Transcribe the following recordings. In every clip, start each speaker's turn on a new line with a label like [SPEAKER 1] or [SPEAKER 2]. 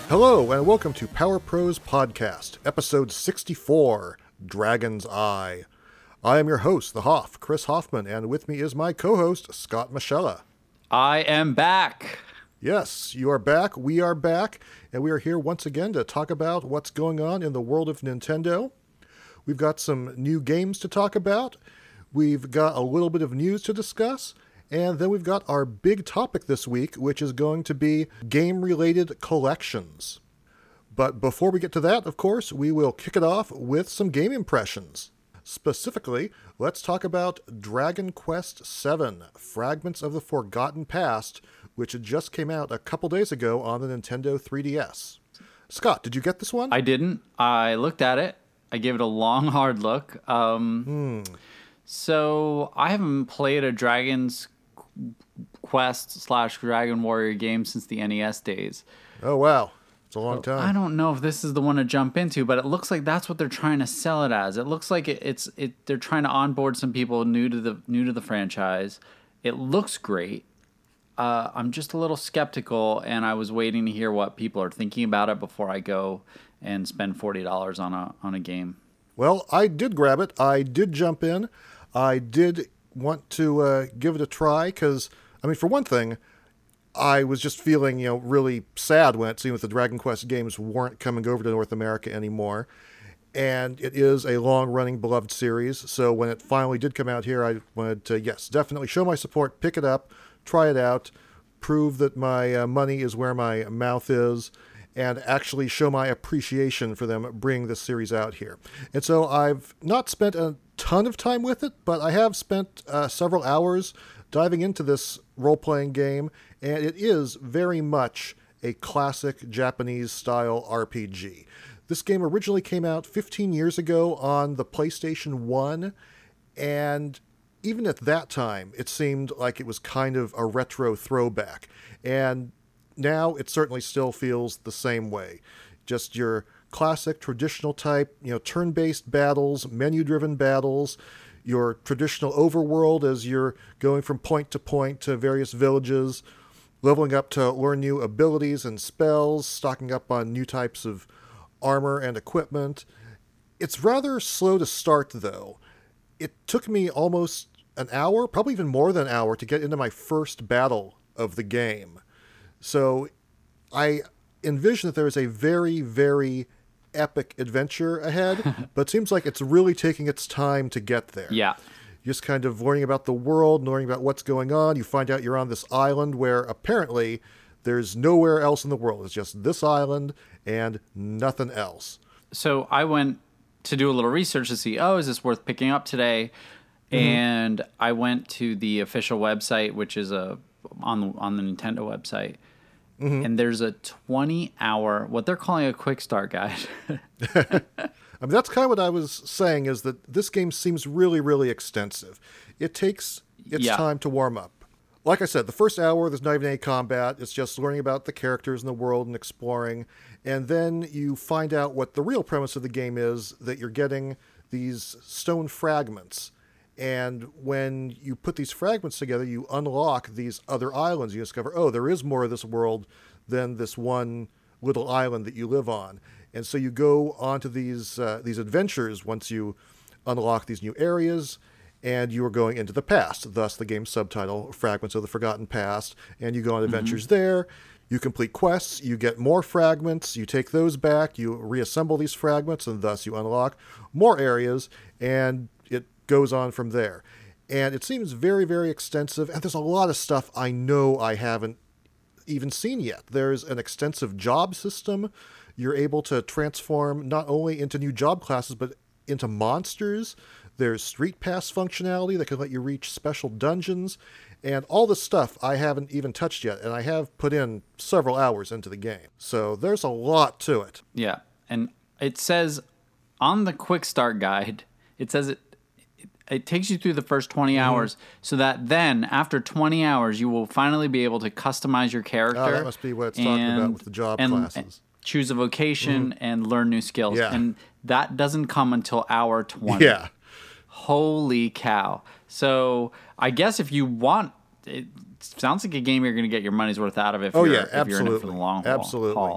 [SPEAKER 1] Hello, and welcome to Power Pros Podcast, episode 64, Dragon's Eye. I am your host, the Hoff, Chris Hoffman, and with me is my co-host, Scott Michella.
[SPEAKER 2] I am back.
[SPEAKER 1] Yes, you are back, we are back, and we are here once again to talk about what's going on in the world of Nintendo. We've got some new games to talk about, we've got a little bit of news to discuss, and then we've got our big topic this week, which is going to be game-related collections. But before we get to that, of course, we will kick it off with some game impressions. Specifically, let's talk about Dragon Quest VII, Fragments of the Forgotten Past, which just came out a couple days ago on the Nintendo 3DS. Scott, did you get this one?
[SPEAKER 2] I didn't. I looked at it. I gave it a long, hard look. So I haven't played a Dragon's Quest / Dragon Warrior game since the NES days.
[SPEAKER 1] Oh, wow. It's a long time.
[SPEAKER 2] I don't know if this is the one to jump into, but it looks like that's what they're trying to sell it as. It looks like they're trying to onboard some people new to the franchise. It looks great. I'm just a little skeptical, and I was waiting to hear what people are thinking about it before I go and spend $40 on a game.
[SPEAKER 1] Well, I did grab it. I did jump in. I did want to give it a try because, I mean, for one thing, I was just feeling, really sad when it seemed that the Dragon Quest games weren't coming over to North America anymore. And it is a long-running, beloved series. So when it finally did come out here, I wanted to, yes, definitely show my support, pick it up, try it out, prove that my money is where my mouth is, and actually show my appreciation for them bringing this series out here. And so I've not spent a ton of time with it, but I have spent several hours diving into this role-playing game, and it is very much a classic Japanese-style RPG. This game originally came out 15 years ago on the PlayStation 1, and even at that time, it seemed like it was kind of a retro throwback. And now it certainly still feels the same way. Just your classic, traditional type, turn-based battles, menu-driven battles, your traditional overworld as you're going from point to various villages, leveling up to learn new abilities and spells, stocking up on new types of armor and equipment. It's rather slow to start, though. It took me almost an hour, probably even more than an hour, to get into my first battle of the game. So I envision that there is a very, very epic adventure ahead, but it seems like it's really taking its time to get there.
[SPEAKER 2] Yeah.
[SPEAKER 1] Just kind of learning about the world, learning about what's going on. You find out you're on this island where apparently there's nowhere else in the world. It's just this island and nothing else.
[SPEAKER 2] So I went to do a little research to see, is this worth picking up today? Mm-hmm. And I went to the official website, which is on the Nintendo website. Mm-hmm. And there's a 20-hour, what they're calling a quick start guide.
[SPEAKER 1] I mean, that's kind of what I was saying, is that this game seems really, really extensive. It takes its time to warm up. Like I said, the first hour, there's not even any combat. It's just learning about the characters in the world and exploring. And then you find out what the real premise of the game is, that you're getting these stone fragments. And when you put these fragments together, you unlock these other islands. You discover, there is more of this world than this one little island that you live on. And so you go onto these adventures once you unlock these new areas, and you are going into the past. Thus, the game's subtitle, Fragments of the Forgotten Past. And you go on adventures there. You complete quests. You get more fragments. You take those back. You reassemble these fragments, and thus you unlock more areas. And it goes on from there. And it seems very, very extensive, and there's a lot of stuff I know I haven't even seen yet. There's an extensive job system. You're able to transform not only into new job classes, but into monsters. There's Street Pass functionality that can let you reach special dungeons, and all this stuff I haven't even touched yet, and I have put in several hours into the game. So there's a lot to it.
[SPEAKER 2] Yeah, and it says on the quick start guide, it says it takes you through the first 20 hours, so that then, after 20 hours, you will finally be able to customize your character.
[SPEAKER 1] Oh, that must be what it's talking about with the job classes.
[SPEAKER 2] Choose a vocation and learn new skills. Yeah. And that doesn't come until hour 20.
[SPEAKER 1] Yeah.
[SPEAKER 2] Holy cow. So I guess if you want, it sounds like a game you're going to get your money's worth out of if you're in it for the long haul.
[SPEAKER 1] Absolutely.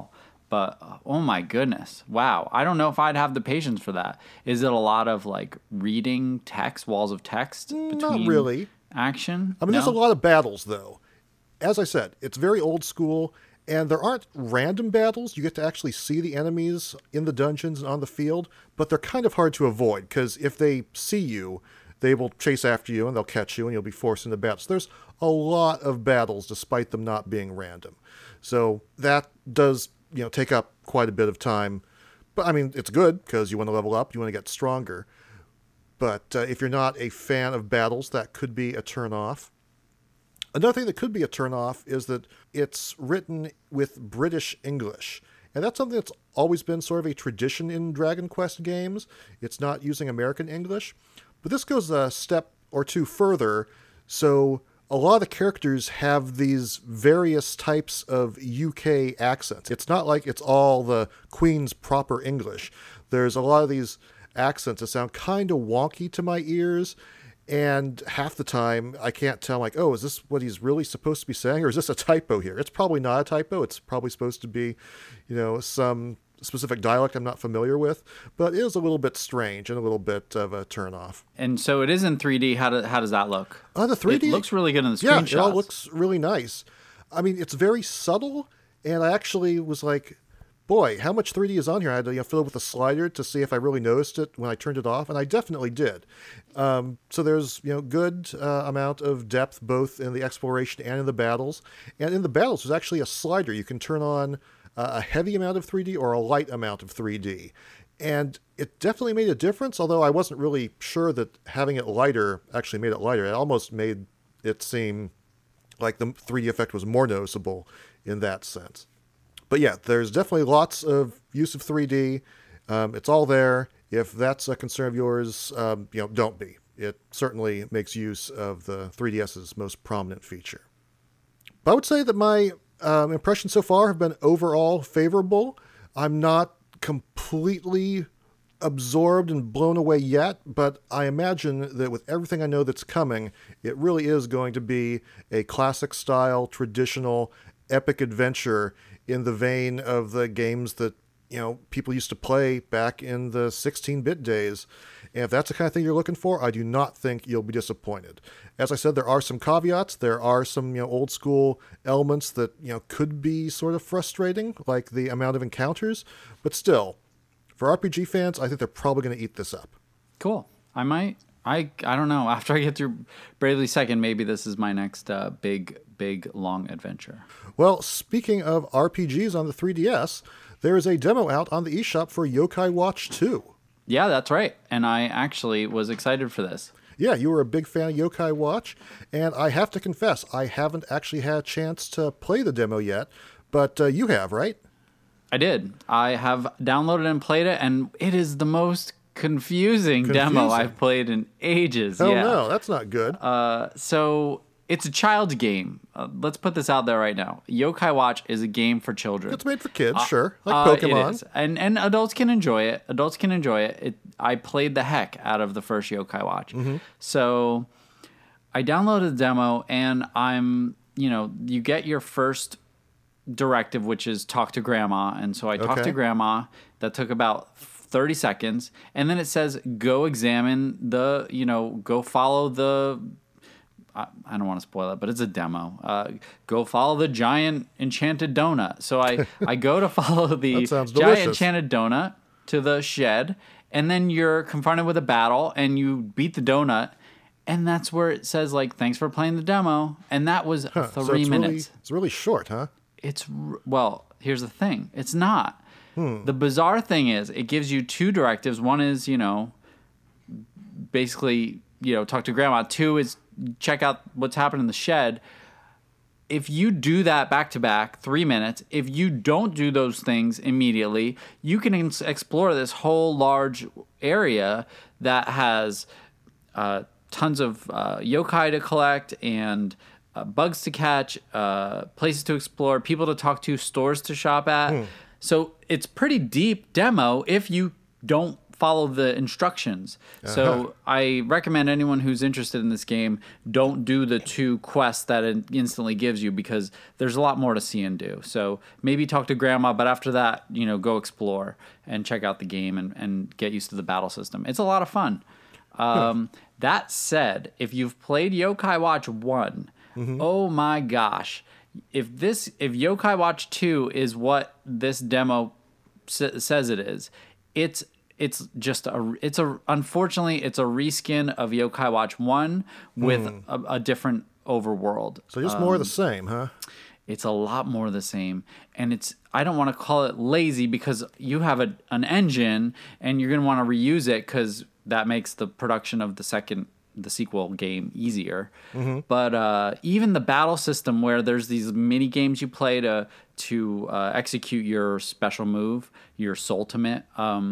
[SPEAKER 2] But oh my goodness, wow! I don't know if I'd have the patience for that. Is it a lot of like reading text, walls of text between
[SPEAKER 1] Not really.
[SPEAKER 2] action?
[SPEAKER 1] I mean, there's a lot of battles, though. As I said, it's very old school, and there aren't random battles. You get to actually see the enemies in the dungeons and on the field, but they're kind of hard to avoid, because if they see you, they will chase after you, and they'll catch you, and you'll be forced into battles. There's a lot of battles, despite them not being random. So that does, take up quite a bit of time. But, I mean, it's good, because you want to level up, you want to get stronger. But if you're not a fan of battles, that could be a turn-off. Another thing that could be a turn-off is that it's written with British English. And that's something that's always been sort of a tradition in Dragon Quest games. It's not using American English. But this goes a step or two further. So a lot of the characters have these various types of UK accents. It's not like it's all the Queen's proper English. There's a lot of these accents that sound kind of wonky to my ears. And half the time, I can't tell, like, oh, is this what he's really supposed to be saying? Or is this a typo here? It's probably not a typo. It's probably supposed to be, some specific dialect I'm not familiar with. But it is a little bit strange and a little bit of a turnoff.
[SPEAKER 2] And so it is in 3D. How does that look?
[SPEAKER 1] The 3D?
[SPEAKER 2] It looks really good in the screenshots.
[SPEAKER 1] Yeah, it all looks really nice. I mean, it's very subtle. And I actually was like, boy, how much 3D is on here? I had to fill it with a slider to see if I really noticed it when I turned it off, and I definitely did. So there's good amount of depth both in the exploration and in the battles. And in the battles, there's actually a slider. You can turn on a heavy amount of 3D or a light amount of 3D. And it definitely made a difference, although I wasn't really sure that having it lighter actually made it lighter. It almost made it seem like the 3D effect was more noticeable in that sense. But yeah, there's definitely lots of use of 3D. It's all there. If that's a concern of yours, don't be. It certainly makes use of the 3DS's most prominent feature. But I would say that my impressions so far have been overall favorable. I'm not completely absorbed and blown away yet, but I imagine that with everything I know that's coming, it really is going to be a classic-style, traditional, epic adventure in the vein of the games that people used to play back in the 16-bit days. And if that's the kind of thing you're looking for, I do not think you'll be disappointed. As I said, there are some caveats. There are some old school elements that could be sort of frustrating, like the amount of encounters. But still, for RPG fans, I think they're probably going to eat this up.
[SPEAKER 2] Cool. I don't know. After I get through Bravely Second, maybe this is my next big, long adventure.
[SPEAKER 1] Well, speaking of RPGs on the 3DS, there is a demo out on the eShop for Yokai Watch 2.
[SPEAKER 2] Yeah, that's right. And I actually was excited for this.
[SPEAKER 1] Yeah, you were a big fan of Yokai Watch, and I have to confess, I haven't actually had a chance to play the demo yet, but you have, right?
[SPEAKER 2] I did. I have downloaded and played it, and it is the most confusing demo I've played in ages.
[SPEAKER 1] Oh, no, that's not good.
[SPEAKER 2] So it's a child's game. Let's put this out there right now. Yokai Watch is a game for children.
[SPEAKER 1] It's made for kids, sure, like Pokemon.
[SPEAKER 2] It is. And adults can enjoy it. I played the heck out of the first Yokai Watch. Mm-hmm. So I downloaded the demo, and you get your first directive, which is talk to grandma. And so I talked to grandma. That took about 30 seconds. And then it says, go examine go follow the, I don't want to spoil it, but it's a demo. Go follow the giant enchanted donut. So I go to follow the giant enchanted donut to the shed. And then you're confronted with a battle and you beat the donut. And that's where it says, thanks for playing the demo. And that was 3 minutes.
[SPEAKER 1] It's really short, huh?
[SPEAKER 2] Well, here's the thing. It's not. The bizarre thing is it gives you two directives. One is, basically, talk to grandma. Two is check out what's happened in the shed. If you do that back to back, 3 minutes, if you don't do those things immediately, you can explore this whole large area that has tons of yokai to collect and bugs to catch, places to explore, people to talk to, stores to shop at. So it's pretty deep demo if you don't follow the instructions. So I recommend anyone who's interested in this game, don't do the 2 quests that it instantly gives you, because there's a lot more to see and do. So maybe talk to grandma, but after that, go explore and check out the game and get used to the battle system. It's a lot of fun. That said, if you've played Yokai Watch 1, oh my gosh, if Yokai Watch 2 is what this demo says it is, it's unfortunately it's a reskin of Yokai Watch 1 with a different overworld.
[SPEAKER 1] So just more of the same, huh?
[SPEAKER 2] It's a lot more the same, and I don't want to call it lazy, because you have an engine and you're going to want to reuse it, because that makes the production of the sequel game easier. But even the battle system, where there's these mini games you play to execute your special move, your Soultimate,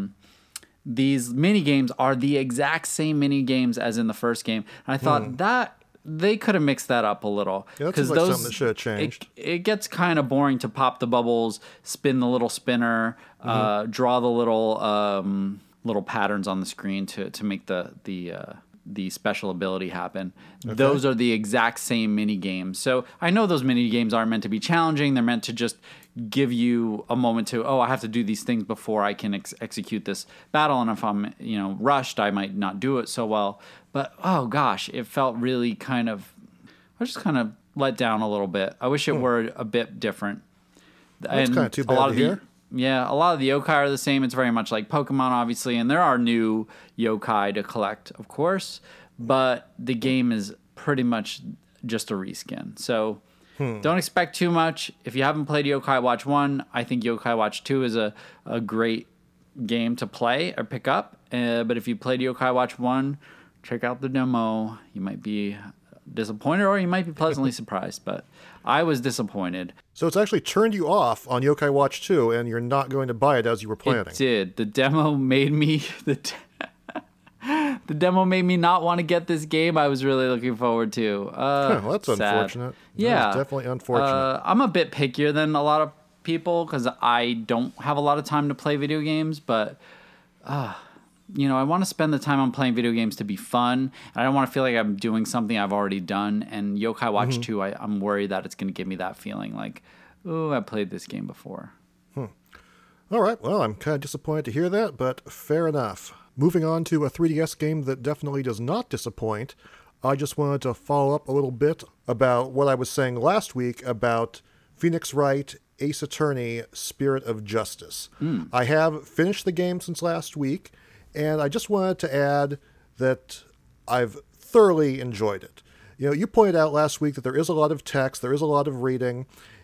[SPEAKER 2] these mini games are the exact same mini games as in the first game. And I thought that they could have mixed that up a little.
[SPEAKER 1] Yeah, that's like something that should have changed.
[SPEAKER 2] It gets kind of boring to pop the bubbles, spin the little spinner, draw the little patterns on the screen to make the special ability happen. Okay. Those are the exact same mini games. So I know those mini games aren't meant to be challenging. They're meant to just give you a moment to, I have to do these things before I can execute this battle. And if I'm, rushed, I might not do it so well. But, oh gosh, it felt really I was just kind of let down a little bit. I wish it were a bit different.
[SPEAKER 1] That's kind of too bad to hear.
[SPEAKER 2] Yeah, a lot of the yokai are the same. It's very much like Pokemon, obviously, and there are new yokai to collect, of course, but the game is pretty much just a reskin. So don't expect too much. If you haven't played Yokai Watch 1, I think Yokai Watch 2 is a great game to play or pick up. But if you played Yokai Watch 1, check out the demo. You might be disappointed or you might be pleasantly surprised, but I was disappointed.
[SPEAKER 1] So it's actually turned you off on Yokai Watch 2 and you're not going to buy it as you were planning.
[SPEAKER 2] It did. The demo made me the demo made me not want to get this game I was really looking forward to.
[SPEAKER 1] Well, that's
[SPEAKER 2] sad.
[SPEAKER 1] Unfortunate.
[SPEAKER 2] Yeah.
[SPEAKER 1] That is definitely unfortunate.
[SPEAKER 2] I'm a bit pickier than a lot of people because I don't have a lot of time to play video games, but I want to spend the time on playing video games to be fun. I don't want to feel like I'm doing something I've already done. And Yokai Watch 2, I'm worried that it's going to give me that feeling like, oh, I played this game before.
[SPEAKER 1] All right. Well, I'm kind of disappointed to hear that, but fair enough. Moving on to a 3DS game that definitely does not disappoint, I just wanted to follow up a little bit about what I was saying last week about Phoenix Wright Ace Attorney Spirit of Justice. I have finished the game since last week, and I just wanted to add that I've thoroughly enjoyed it. You pointed out last week that there is a lot of text, there is a lot of reading,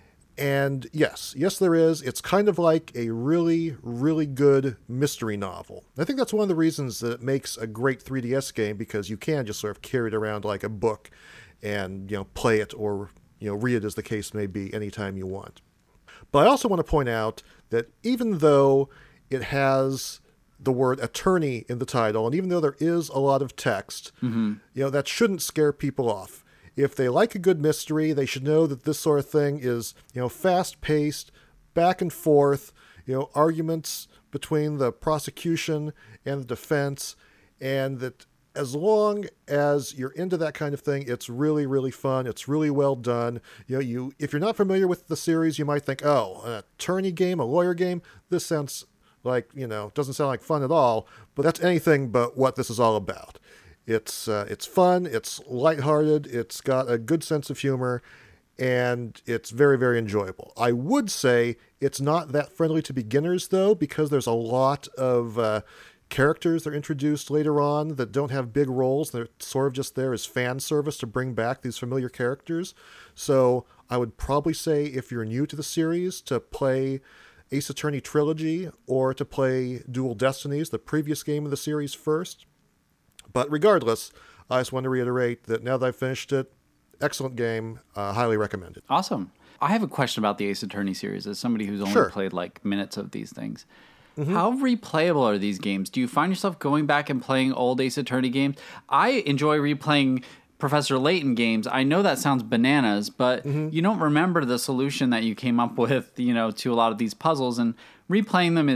[SPEAKER 1] and yes, there is. It's kind of like a really, really good mystery novel. I think that's one of the reasons that it makes a great 3DS game, because you can just sort of carry it around like a book and, play it or, read it as the case may be anytime you want. But I also want to point out that even though it has the word attorney in the title, and even though there is a lot of text, that shouldn't scare people off. If they like a good mystery, they should know that this sort of thing is, fast-paced, back and forth, arguments between the prosecution and the defense, and that as long as you're into that kind of thing, it's really, really fun. It's really well done. If you're not familiar with the series, you might think, oh, an attorney game, a lawyer game, this sounds like, doesn't sound like fun at all, but that's anything but what this is all about. It's fun, it's lighthearted, it's got a good sense of humor, and it's very, very enjoyable. I would say it's not that friendly to beginners, though, because there's a lot of characters that are introduced later on that don't have big roles. They're sort of just there as fan service to bring back these familiar characters. So I would probably say if you're new to the series, to play Ace Attorney Trilogy or to play Dual Destinies, the previous game of the series, first. But regardless, I just want to reiterate that now that I've finished it, excellent game, highly recommended.
[SPEAKER 2] Awesome. I have a question about the Ace Attorney series as somebody who's only played like minutes of these things. How replayable are these games? Do you find yourself going back and playing old Ace Attorney games? I enjoy replaying Professor Layton games. I know that sounds bananas, but you don't remember the solution that you came up with, to a lot of these puzzles, and replaying them is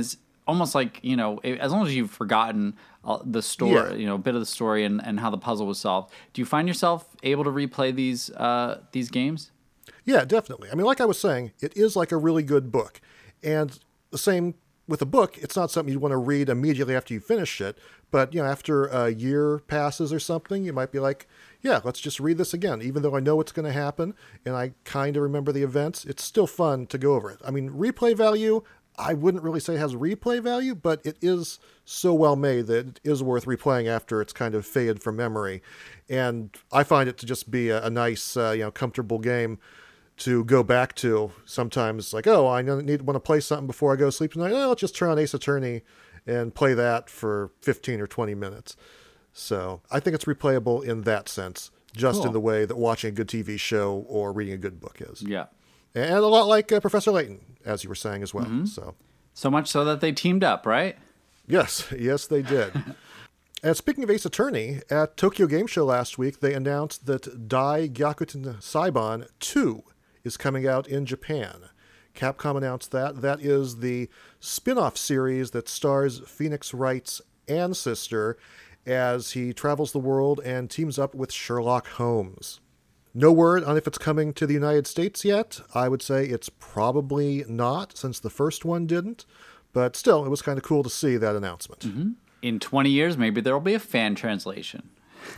[SPEAKER 2] almost like, as long as you've forgotten the story,
[SPEAKER 1] Yeah.
[SPEAKER 2] a bit of the story and how the puzzle was solved, do you find yourself able to replay these games?
[SPEAKER 1] Yeah, definitely. I mean, like I was saying, it is like a really good book. And the same with a book, it's not something you want to read immediately after you finish it. But, after a year passes or something, you might be like, yeah, let's just read this again. Even though I know what's going to happen and I kind of remember the events, it's still fun to go over it. I mean, replay value, I wouldn't really say it has replay value, but it is so well made that it is worth replaying after it's kind of faded from memory. And I find it to just be a nice, comfortable game to go back to. Sometimes like, oh, I want to play something before I go to sleep tonight. Oh, let's just turn on Ace Attorney and play that for 15 or 20 minutes. So I think it's replayable in that sense, just in the way that watching a good TV show or reading a good book is.
[SPEAKER 2] Yeah.
[SPEAKER 1] And a lot like Professor Layton, as you were saying as well.
[SPEAKER 2] So much so that they teamed up, right?
[SPEAKER 1] Yes, they did. And speaking of Ace Attorney, at Tokyo Game Show last week, they announced that Dai Gyakuten Saiban 2 is coming out in Japan. Capcom announced that. That is the spin-off series that stars Phoenix Wright's ancestor as he travels the world and teams up with Sherlock Holmes. No word on if it's coming to the United States yet. I would say it's probably not, since the first one didn't. But still, it was kind of cool to see that announcement.
[SPEAKER 2] Mm-hmm. In 20 years, maybe there will be a fan translation.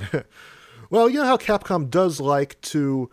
[SPEAKER 1] Well, you know how Capcom does like to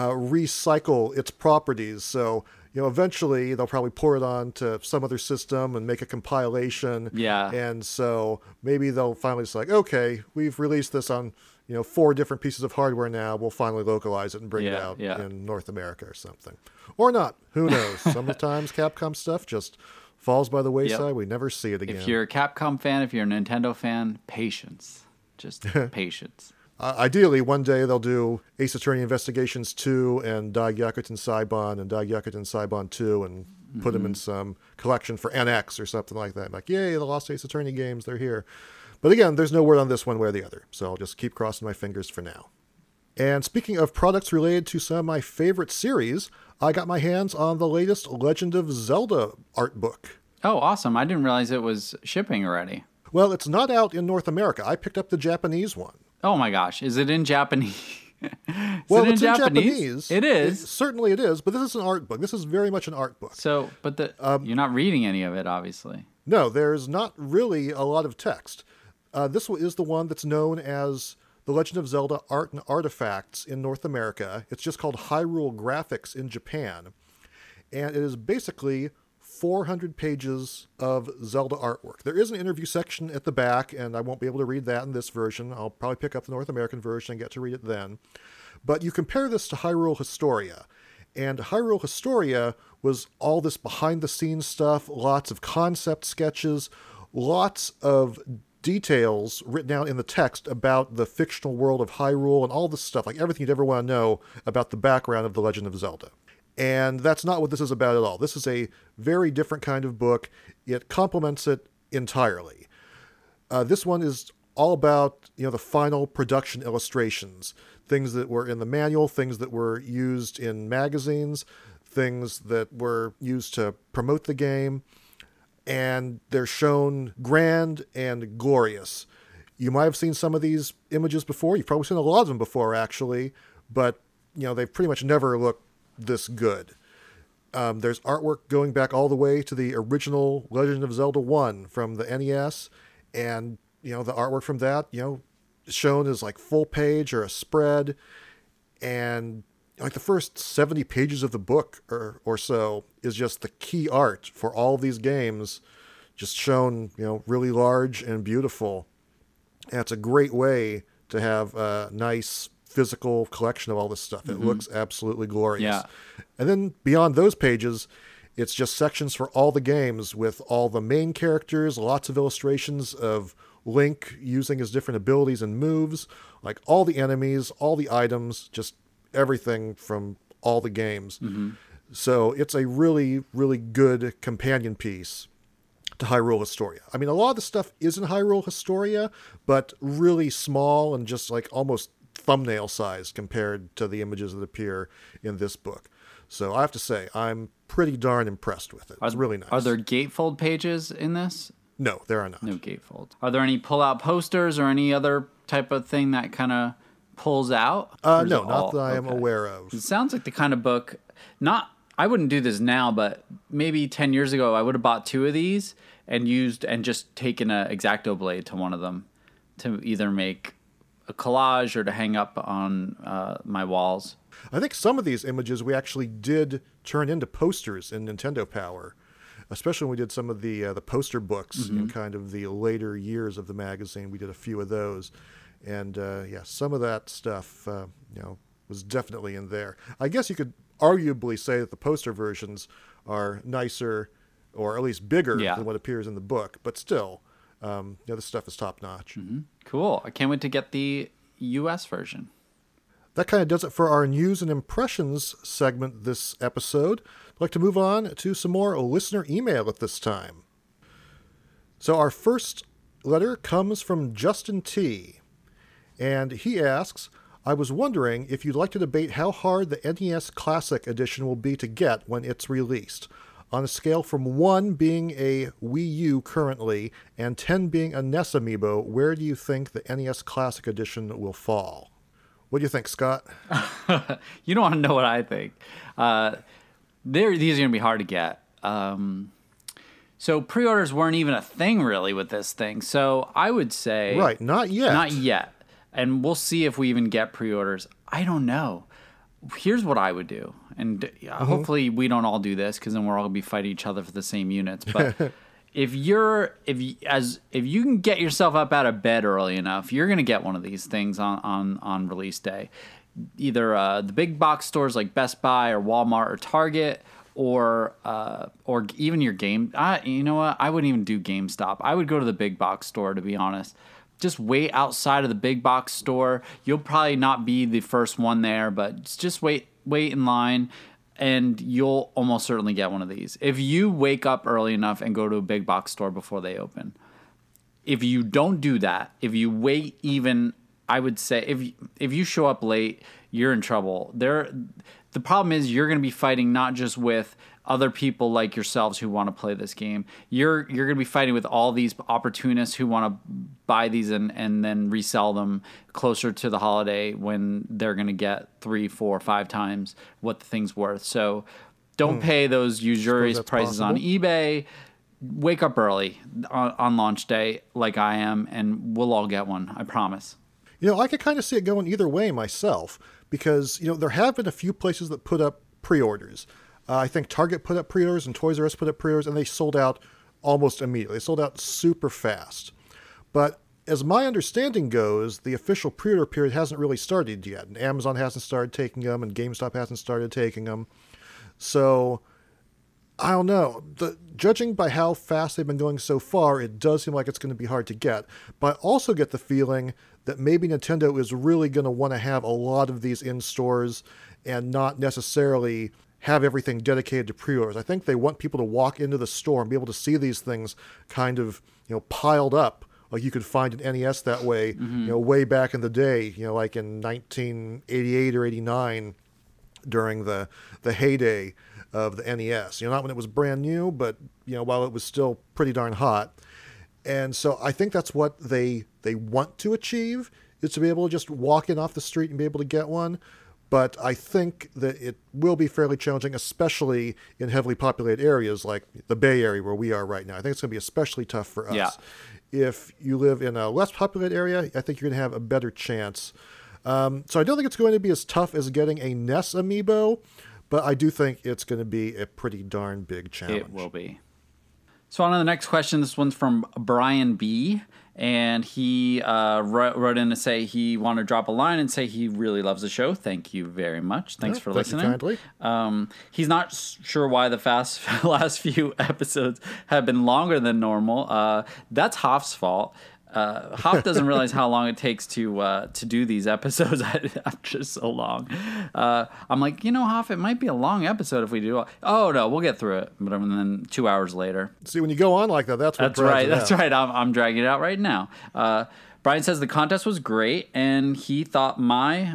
[SPEAKER 1] recycle its properties. So, eventually they'll probably pour it on to some other system and make a compilation.
[SPEAKER 2] Yeah.
[SPEAKER 1] And so maybe they'll finally say, like, okay, we've released this on, 4 different pieces of hardware now. We'll finally localize it and bring it out in North America or something. Or not. Who knows? Sometimes Capcom stuff just falls by the wayside. Yep. We never see it again.
[SPEAKER 2] If you're a Capcom fan, if you're a Nintendo fan, patience. Just patience.
[SPEAKER 1] Ideally, one day they'll do Ace Attorney Investigations 2 and Dai Gyakuten Saiban and Dai Gyakuten Saiban 2 and put them in some collection for NX or something like that. Like, yay, the Lost Ace Attorney games, they're here. But again, there's no word on this one way or the other, so I'll just keep crossing my fingers for now. And speaking of products related to some of my favorite series, I got my hands on the latest Legend of Zelda art book.
[SPEAKER 2] Oh, awesome. I didn't realize it was shipping already.
[SPEAKER 1] Well, it's not out in North America. I picked up the Japanese one.
[SPEAKER 2] Oh my gosh. Is it in Japanese?
[SPEAKER 1] Well, it's in Japanese.
[SPEAKER 2] It is.
[SPEAKER 1] Certainly it is, but this is an art book. This is very much an art book.
[SPEAKER 2] So, but you're not reading any of it, obviously.
[SPEAKER 1] No, there's not really a lot of text. This is the one that's known as The Legend of Zelda Art and Artifacts in North America. It's just called Hyrule Graphics in Japan. And it is basically 400 pages of Zelda artwork. There is an interview section at the back, and I won't be able to read that in this version. I'll probably pick up the North American version and get to read it then. But you compare this to Hyrule Historia. And Hyrule Historia was all this behind-the-scenes stuff, lots of concept sketches, lots of details written out in the text about the fictional world of Hyrule and all this stuff, like everything you'd ever want to know about the background of The Legend of Zelda. And that's not what this is about at all. This is a very different kind of book. It complements it entirely. This one is all about, the final production illustrations, things that were in the manual, things that were used in magazines, things that were used to promote the game, and they're shown grand and glorious. You might have seen some of these images before. You've probably seen a lot of them before, actually, but, they've pretty much never looked this good. There's artwork going back all the way to the original Legend of Zelda 1 from the NES, and the artwork from that, shown as like full page or a spread, and like the first 70 pages of the book or so is just the key art for all of these games, just shown, really large and beautiful. And it's a great way to have a nice physical collection of all this stuff. It looks absolutely glorious.
[SPEAKER 2] Yeah.
[SPEAKER 1] And then beyond those pages, it's just sections for all the games with all the main characters, lots of illustrations of Link using his different abilities and moves, like all the enemies, all the items, just everything from all the games. So it's a really, really good companion piece to Hyrule Historia. I mean, a lot of the stuff is in Hyrule Historia, but really small and just like almost thumbnail sized compared to the images that appear in this book. So I have to say, I'm pretty darn impressed with it. It's really nice.
[SPEAKER 2] Are there gatefold pages in this?
[SPEAKER 1] No, there are not.
[SPEAKER 2] No gatefold. Are there any pull-out posters or any other type of thing that kind of pulls out?
[SPEAKER 1] No, not that I am aware of.
[SPEAKER 2] It sounds like the kind of book, I wouldn't do this now, but maybe 10 years ago, I would have bought 2 of these and just taken an X-Acto blade to one of them to either make a collage or to hang up on my walls.
[SPEAKER 1] I think some of these images we actually did turn into posters in Nintendo Power, especially when we did some of the poster books in kind of the later years of the magazine. We did a few of those. And, some of that stuff, was definitely in there. I guess you could arguably say that the poster versions are nicer or at least bigger than what appears in the book. But still, this stuff is top-notch.
[SPEAKER 2] Mm-hmm. Cool. I can't wait to get the U.S. version.
[SPEAKER 1] That kind of does it for our news and impressions segment this episode. I'd like to move on to some more listener email at this time. So our first letter comes from Justin T., and he asks, I was wondering if you'd like to debate how hard the NES Classic Edition will be to get when it's released. On a scale from 1 being a Wii U currently and 10 being a NES Amiibo, where do you think the NES Classic Edition will fall? What do you think, Scott?
[SPEAKER 2] You don't want to know what I think. These are going to be hard to get. So pre-orders weren't even a thing really with this thing. So I would say...
[SPEAKER 1] Right, not yet.
[SPEAKER 2] Not yet. And we'll see if we even get pre-orders. I don't know. Here's what I would do. And hopefully we don't all do this because then we're all going to be fighting each other for the same units. But if you can get yourself up out of bed early enough, you're going to get one of these things on release day. Either the big box stores like Best Buy or Walmart or Target, or even your game. You know what? I wouldn't even do GameStop. I would go to the big box store, to be honest. Just wait outside of the big box store. You'll probably not be the first one there, but just wait in line, and you'll almost certainly get one of these. If you wake up early enough and go to a big box store before they open. If you don't do that, if you wait even, I would say, if you show up late, you're in trouble. The problem is you're going to be fighting not just with other people like yourselves who want to play this game. You're going to be fighting with all these opportunists who want to buy these and then resell them closer to the holiday when they're going to get 3, 4, 5 times what the thing's worth. So don't pay those usurious prices on eBay. Wake up early on launch day like I am, and we'll all get one. I promise.
[SPEAKER 1] I could kind of see it going either way myself because, there have been a few places that put up pre-orders. I think Target put up pre-orders and Toys R Us put up pre-orders, and they sold out almost immediately. They sold out super fast. But as my understanding goes, the official pre-order period hasn't really started yet. And Amazon hasn't started taking them, and GameStop hasn't started taking them. So, I don't know. Judging by how fast they've been going so far, it does seem like it's going to be hard to get. But I also get the feeling that maybe Nintendo is really going to want to have a lot of these in stores and not necessarily have everything dedicated to pre-orders. I think they want people to walk into the store and be able to see these things kind of, piled up like you could find an NES that way, way back in the day, like in 1988 or 89 during the heyday of the NES. Not when it was brand new, but, while it was still pretty darn hot. And so I think that's what they want to achieve, is to be able to just walk in off the street and be able to get one. But I think that it will be fairly challenging, especially in heavily populated areas like the Bay Area where we are right now. I think it's going to be especially tough for us.
[SPEAKER 2] Yeah.
[SPEAKER 1] If you live in a less populated area, I think you're going to have a better chance. So I don't think it's going to be as tough as getting a NES Amiibo, but I do think it's going to be a pretty darn big challenge.
[SPEAKER 2] It will be. So on to the next question. This one's from Brian B. And he wrote in to say he wanted to drop a line and say he really loves the show. Thank you very much. Thanks for listening.
[SPEAKER 1] Thank you kindly.
[SPEAKER 2] He's not sure why the last few episodes have been longer than normal. That's Hoff's fault. Hoff doesn't realize how long it takes to do these episodes after so long. I'm like, Hoff, it might be a long episode if we do. Oh no, we'll get through it. But then 2 hours later.
[SPEAKER 1] See, when you go on like that, that's right.
[SPEAKER 2] That's right. I'm dragging it out right now. Brian says the contest was great, and he thought my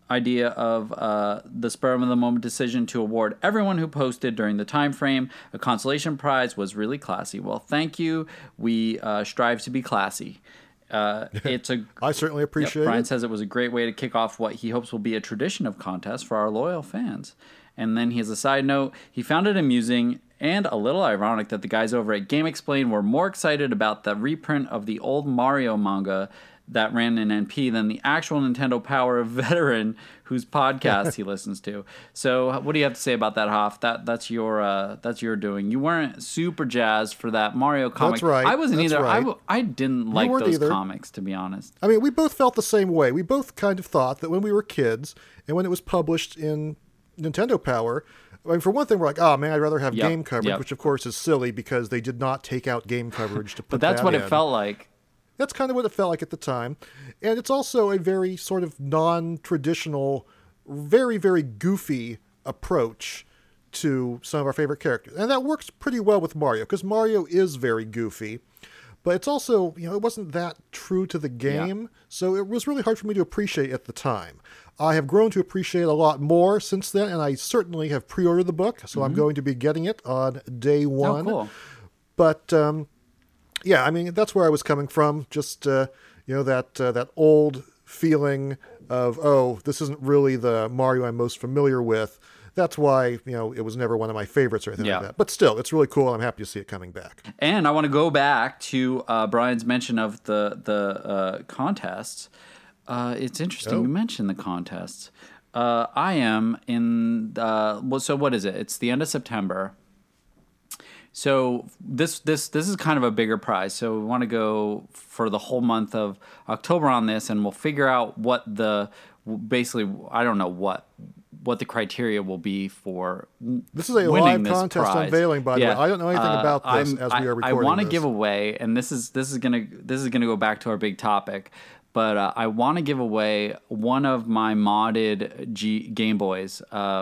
[SPEAKER 2] idea of the spur of the moment decision to award everyone who posted during the time frame a consolation prize was really classy. Well, thank you. We strive to be classy. It's a.
[SPEAKER 1] I certainly appreciate
[SPEAKER 2] Brian
[SPEAKER 1] it.
[SPEAKER 2] says it was a great way to kick off what he hopes will be a tradition of contests for our loyal fans. And then he has a side note. He found it amusing and a little ironic that the guys over at Game Explain were more excited about the reprint of the old Mario manga that ran in NP than the actual Nintendo Power veteran whose podcast he listens to. So, what do you have to say about that, Hoff? That's your doing. You weren't super jazzed for that Mario comic.
[SPEAKER 1] That's right.
[SPEAKER 2] I wasn't
[SPEAKER 1] That's
[SPEAKER 2] either.
[SPEAKER 1] right.
[SPEAKER 2] I didn't like
[SPEAKER 1] weren't
[SPEAKER 2] those
[SPEAKER 1] either.
[SPEAKER 2] comics, to be honest.
[SPEAKER 1] I mean, we both felt the same way. We both kind of thought that when we were kids and when it was published in Nintendo Power, I mean, for one thing, we're like, oh man, I'd rather have game coverage, which of course is silly because they did not take out game coverage to put
[SPEAKER 2] But that's
[SPEAKER 1] that
[SPEAKER 2] what
[SPEAKER 1] in.
[SPEAKER 2] it felt like.
[SPEAKER 1] That's kind of what it felt like at the time. And it's also a very sort of non-traditional, very, very goofy approach to some of our favorite characters. And that works pretty well with Mario, because Mario is very goofy. But it's also, it wasn't that true to the game, so it was really hard for me to appreciate at the time. I have grown to appreciate it a lot more since then, and I certainly have pre-ordered the book, so I'm going to be getting it on day one.
[SPEAKER 2] Oh, cool.
[SPEAKER 1] But, yeah, I mean, that's where I was coming from, just, that old feeling of, oh, this isn't really the Mario I'm most familiar with. That's why, it was never one of my favorites or anything like that. But still, it's really cool. I'm happy to see it coming back.
[SPEAKER 2] And I want to go back to Brian's mention of the contests. It's interesting you mentioned the contests. I am in, so what is it? It's the end of September. So this is kind of a bigger prize. So we want to go for the whole month of October on this, and we'll figure out basically, I don't know what the criteria will be for
[SPEAKER 1] this is a live contest unveiling, by the way. I don't know anything about this as we are recording.
[SPEAKER 2] I want to
[SPEAKER 1] this.
[SPEAKER 2] give away, and this is gonna go back to our big topic, but I want to give away one of my modded Game Boys.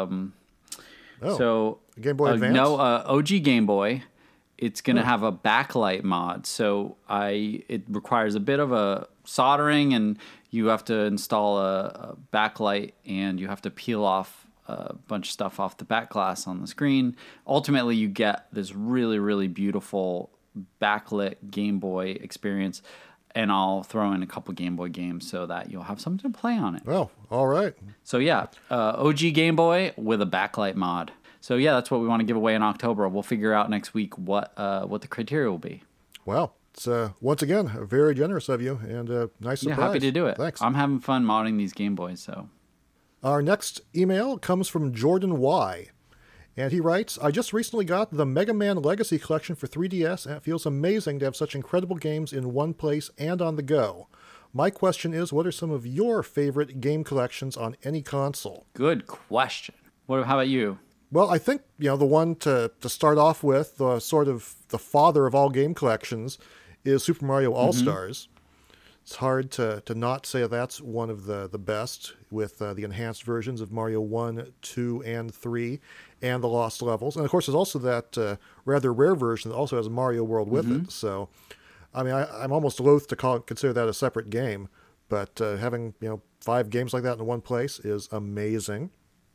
[SPEAKER 2] So
[SPEAKER 1] Game Boy Advance?
[SPEAKER 2] No, OG Game Boy. It's going to have a backlight mod. So it requires a bit of a soldering, and you have to install a backlight, and you have to peel off a bunch of stuff off the back glass on the screen. Ultimately, you get this really, really beautiful backlit Game Boy experience, and I'll throw in a couple Game Boy games so that you'll have something to play on it.
[SPEAKER 1] Well, all right.
[SPEAKER 2] So yeah, OG Game Boy with a backlight mod. So yeah, that's what we want to give away in October. We'll figure out next week what the criteria will be.
[SPEAKER 1] Well, it's once again very generous of you, and nice surprise.
[SPEAKER 2] Yeah, happy to do it.
[SPEAKER 1] Thanks.
[SPEAKER 2] I'm having fun modding these Game Boys. So
[SPEAKER 1] our next email comes from Jordan Y. And he writes, I just recently got the Mega Man Legacy Collection for 3DS, and it feels amazing to have such incredible games in one place and on the go. My question is, what are some of your favorite game collections on any console?
[SPEAKER 2] Good question. How about you?
[SPEAKER 1] Well, I think, the one to start off with, the sort of the father of all game collections, is Super Mario All-Stars. It's hard to not say that's one of the best, with the enhanced versions of Mario 1, 2, and 3, and the Lost Levels. And of course, there's also that rather rare version that also has Mario World with it. So, I mean, I'm almost loath to consider that a separate game, but having 5 games like that in one place is amazing.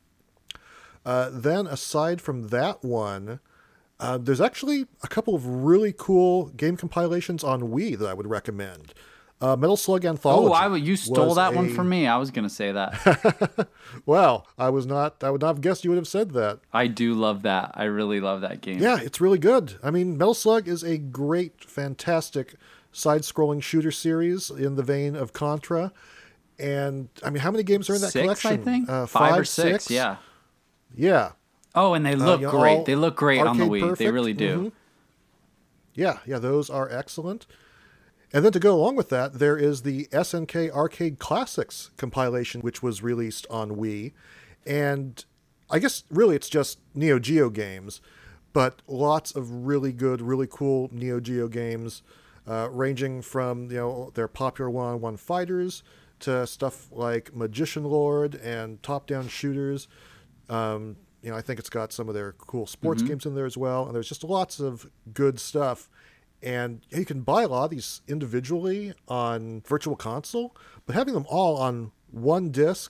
[SPEAKER 1] Then, aside from that one, there's actually a couple of really cool game compilations on Wii that I would recommend. Metal Slug Anthology.
[SPEAKER 2] Oh, you stole that one from me. I was going to say that.
[SPEAKER 1] Well, I would not have guessed you would have said that.
[SPEAKER 2] I do love that. I really love that game.
[SPEAKER 1] Yeah, it's really good. I mean, Metal Slug is a great, fantastic side-scrolling shooter series in the vein of Contra. And, I mean, how many games are in that
[SPEAKER 2] 6,
[SPEAKER 1] collection?
[SPEAKER 2] I think?
[SPEAKER 1] 5
[SPEAKER 2] or 6, yeah.
[SPEAKER 1] Yeah.
[SPEAKER 2] Oh, and they look great. They look great on the Wii.
[SPEAKER 1] Perfect.
[SPEAKER 2] They really do.
[SPEAKER 1] Mm-hmm. Yeah, those are excellent. And then to go along with that, there is the SNK Arcade Classics compilation, which was released on Wii. And I guess really it's just Neo Geo games, but lots of really good, really cool Neo Geo games, ranging from their popular one-on-one fighters to stuff like Magician Lord and top-down shooters. I think it's got some of their cool sports games in there as well. And there's just lots of good stuff. And you can buy a lot of these individually on Virtual Console, but having them all on one disc,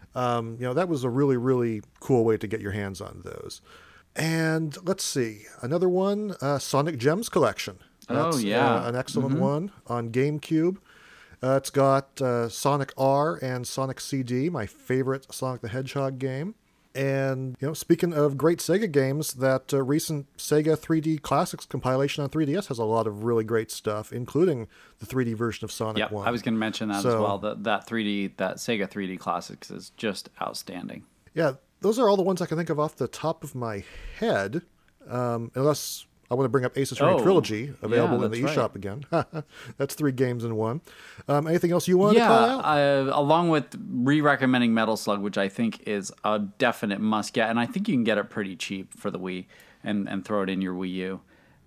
[SPEAKER 1] That was a really, really cool way to get your hands on those. And let's see, another one, Sonic Gems Collection. That's an excellent one on GameCube. It's got Sonic R and Sonic CD, my favorite Sonic the Hedgehog game. And, speaking of great Sega games, that recent Sega 3D Classics compilation on 3DS has a lot of really great stuff, including the 3D version of Sonic 1.
[SPEAKER 2] I was going to mention that as well. That Sega 3D Classics is just outstanding. Yeah,
[SPEAKER 1] those are all the ones I can think of off the top of my head, unless I want to bring up Ace Attorney Trilogy, available in the eShop again. That's 3 games in one. Anything else you want to call out?
[SPEAKER 2] Along with re-recommending Metal Slug, which I think is a definite must-get, and I think you can get it pretty cheap for the Wii and throw it in your Wii U.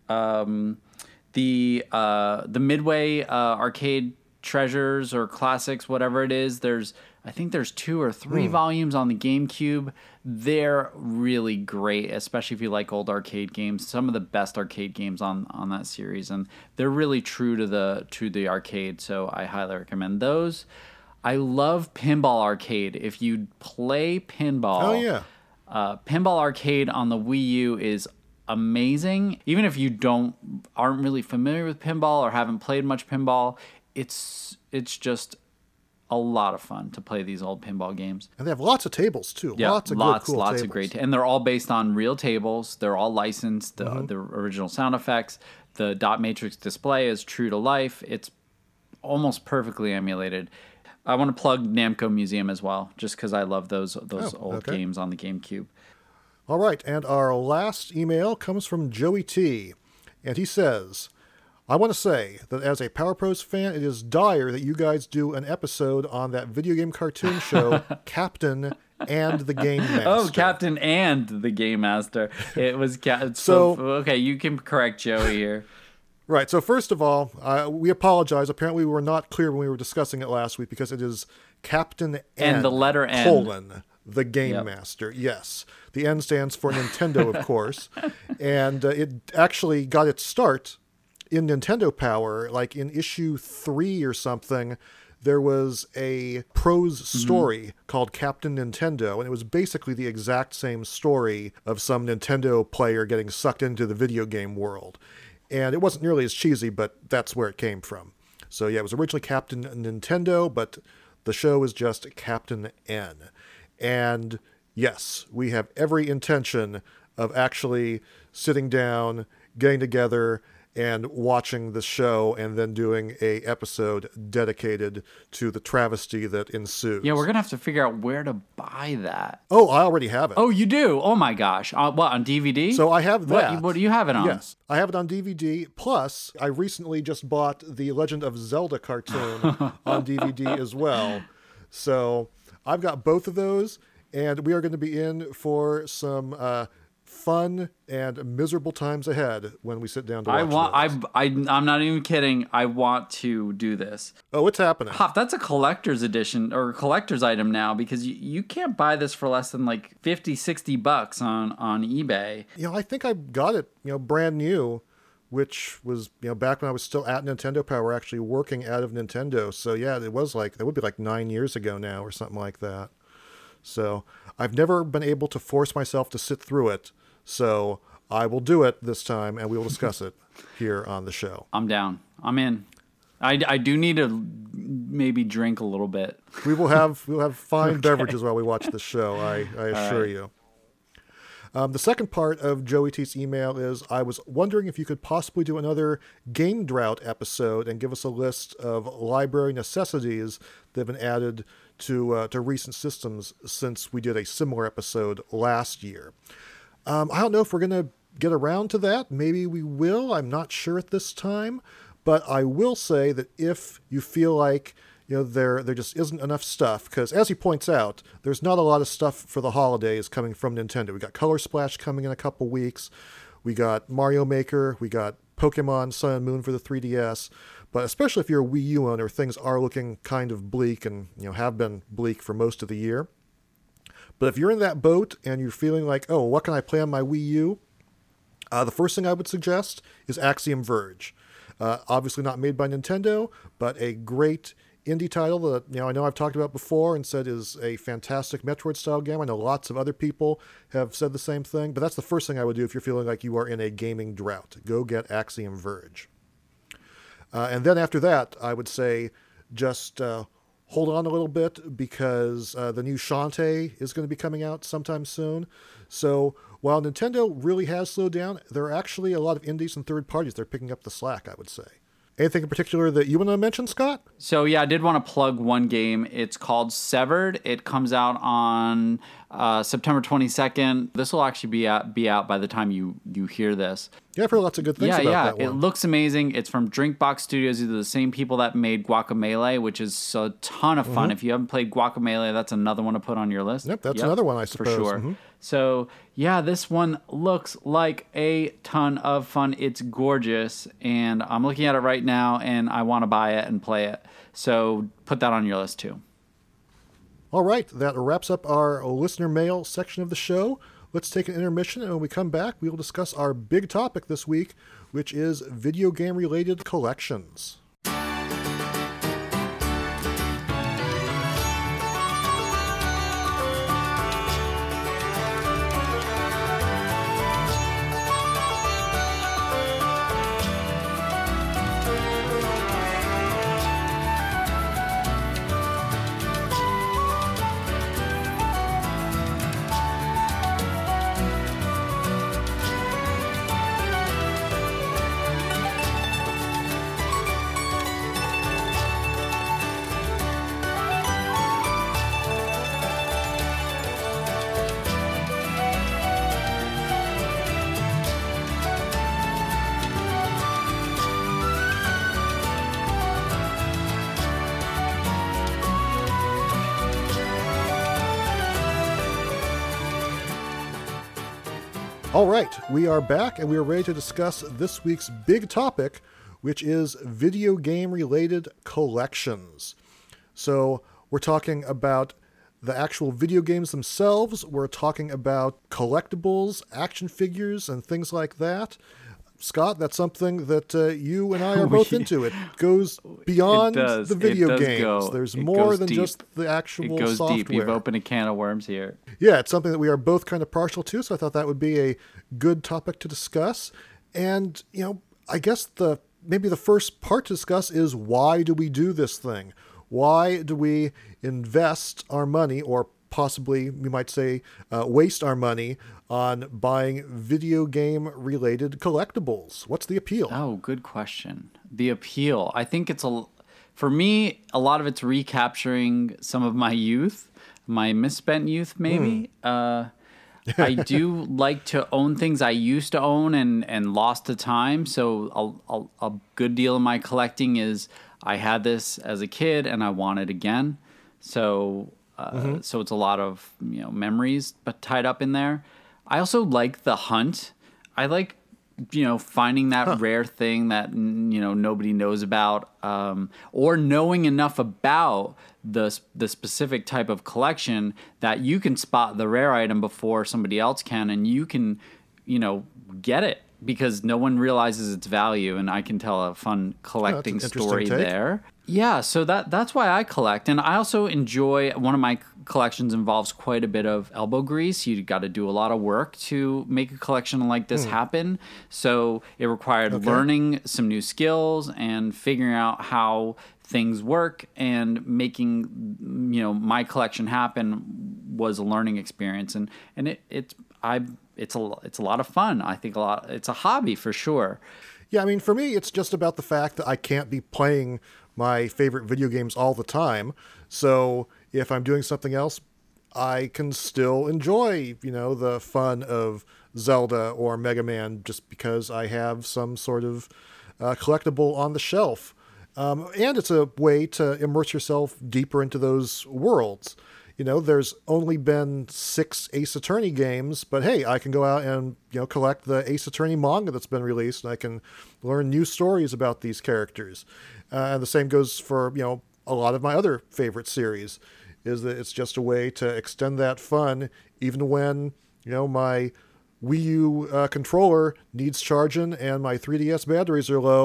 [SPEAKER 2] The Midway arcade treasures or classics, whatever it is, I think there's 2 or 3 volumes on the GameCube. They're really great, especially if you like old arcade games. Some of the best arcade games on that series, and they're really true to the arcade. So I highly recommend those. I love Pinball Arcade. If you play pinball, Pinball Arcade on the Wii U is amazing. Even if you aren't really familiar with pinball or haven't played much pinball, it's just a lot of fun to play these old pinball games.
[SPEAKER 1] And they have lots of tables too.
[SPEAKER 2] Yeah,
[SPEAKER 1] lots
[SPEAKER 2] tables. Of great. And they're all based on real tables. They're all licensed. The original sound effects. The dot matrix display is true to life. It's almost perfectly emulated. I want to plug Namco Museum as well, just because I love those old games on the GameCube.
[SPEAKER 1] All right, and our last email comes from Joey T. And he says, I want to say that as a Power Pros fan, it is dire that you guys do an episode on that video game cartoon show, Captain and the Game Master.
[SPEAKER 2] Oh, Captain and the Game Master. It was okay, you can correct Joey here.
[SPEAKER 1] Right, so first of all, we apologize. Apparently we were not clear when we were discussing it last week because it is Captain
[SPEAKER 2] and the letter N.
[SPEAKER 1] The Game Master. Yes. The N stands for Nintendo, of course. And it actually got its start in Nintendo Power, like in issue 3 or something. There was a prose story called Captain Nintendo, and it was basically the exact same story of some Nintendo player getting sucked into the video game world. And it wasn't nearly as cheesy, but that's where it came from. So yeah, it was originally Captain Nintendo, but the show is just Captain N. And yes, we have every intention of actually sitting down, getting together, and watching the show, and then doing a episode dedicated to the travesty that ensues.
[SPEAKER 2] Yeah, we're going to have to figure out where to buy that.
[SPEAKER 1] Oh, I already have it.
[SPEAKER 2] Oh, you do? Oh my gosh. What, on DVD?
[SPEAKER 1] So I have that.
[SPEAKER 2] What do you have it on?
[SPEAKER 1] Yes, I have it on DVD. Plus, I recently just bought the Legend of Zelda cartoon on DVD as well. So I've got both of those, and we are going to be in for some fun and miserable times ahead when we sit down to watch those.
[SPEAKER 2] I'm not even kidding. I want to do this.
[SPEAKER 1] Oh, what's happening?
[SPEAKER 2] Hop, that's a collector's edition or collector's item now, because you can't buy this for less than like $50-$60 on eBay.
[SPEAKER 1] I think I got it, brand new, which was, back when I was still at Nintendo Power, actually working out of Nintendo. So yeah, that would be like 9 years ago now or something like that. So I've never been able to force myself to sit through it. So I will do it this time, and we will discuss it here on the show.
[SPEAKER 2] I'm down. I'm in. I do need to maybe drink a little bit.
[SPEAKER 1] We'll have fine beverages while we watch the show. I assure you. The second part of Joey T's email is, I was wondering if you could possibly do another Game Drought episode and give us a list of library necessities that have been added to recent systems since we did a similar episode last year. I don't know if we're going to get around to that. Maybe we will. I'm not sure at this time. But I will say that if you feel like there just isn't enough stuff, because as he points out, there's not a lot of stuff for the holidays coming from Nintendo. We got Color Splash coming in a couple weeks. We got Mario Maker. We got Pokemon Sun and Moon for the 3DS. But especially if you're a Wii U owner, things are looking kind of bleak and have been bleak for most of the year. But if you're in that boat and you're feeling like, oh, what can I play on my Wii U? The first thing I would suggest is Axiom Verge. Obviously not made by Nintendo, but a great indie title that I know I've talked about before and said is a fantastic Metroid style game. I know lots of other people have said the same thing, but that's the first thing I would do if you're feeling like you are in a gaming drought. Go get Axiom Verge. And then after that, I would say just hold on a little bit because the new Shantae is going to be coming out sometime soon. So while Nintendo really has slowed down, there are actually a lot of indies and third parties that are picking up the slack, I would say. Anything in particular that you want to mention, Scott?
[SPEAKER 2] So yeah, I did want to plug one game. It's called Severed. It comes out on September 22nd. This will actually be out by the time you hear this.
[SPEAKER 1] Yeah, I've heard lots of good things about that one.
[SPEAKER 2] It looks amazing. It's from Drinkbox Studios. These are the same people that made Guacamelee, which is a ton of fun. If you haven't played Guacamelee, that's another one to put on your list.
[SPEAKER 1] Yep, that's another one, I suppose.
[SPEAKER 2] For sure. So, yeah, this one looks like a ton of fun. It's gorgeous, and I'm looking at it right now, and I want to buy it and play it. So put that on your list, too.
[SPEAKER 1] All right, that wraps up our listener mail section of the show. Let's take an intermission, and when we come back, we will discuss our big topic this week, which is video game-related collections. All right, we are back and we are ready to discuss this week's big topic, which is video game-related collections. So we're talking about the actual video games themselves. We're talking about collectibles, action figures, and things like that. Scott, that's something that you and I are both into. It goes beyond the video games. There's more than just the actual software.
[SPEAKER 2] It goes deep. You've opened a can of worms here.
[SPEAKER 1] Yeah, it's something that we are both kind of partial to, so I thought that would be a good topic to discuss. And, I guess maybe the first part to discuss is, why do we do this thing? Why do we invest our money, or possibly, we might say, waste our money on buying video game-related collectibles? What's the appeal?
[SPEAKER 2] Oh, good question. The appeal. I think for me, a lot of it's recapturing some of my youth, my misspent youth, maybe. I do like to own things I used to own and lost to time. So a good deal of my collecting is, I had this as a kid and I want it again. So so it's a lot of memories but tied up in there. I also like the hunt. I like finding that rare thing that nobody knows about, or knowing enough about the specific type of collection that you can spot the rare item before somebody else can, and you can get it because no one realizes its value, and I can tell a fun collecting story there. Yeah, so that's why I collect. And I also enjoy, one of my collections involves quite a bit of elbow grease. You got to do a lot of work to make a collection like this happen. So it required learning some new skills and figuring out how things work, and making my collection happen was a learning experience. And it's a lot of fun. I think it's a hobby for sure.
[SPEAKER 1] Yeah, I mean, for me, it's just about the fact that I can't be playing my favorite video games all the time. So if I'm doing something else, I can still enjoy, the fun of Zelda or Mega Man just because I have some sort of collectible on the shelf. And it's a way to immerse yourself deeper into those worlds. There's only been 6 Ace Attorney games, but hey, I can go out and, collect the Ace Attorney manga that's been released, and I can learn new stories about these characters. And the same goes for, a lot of my other favorite series, is that it's just a way to extend that fun, even when, my Wii U controller needs charging and my 3DS batteries are low.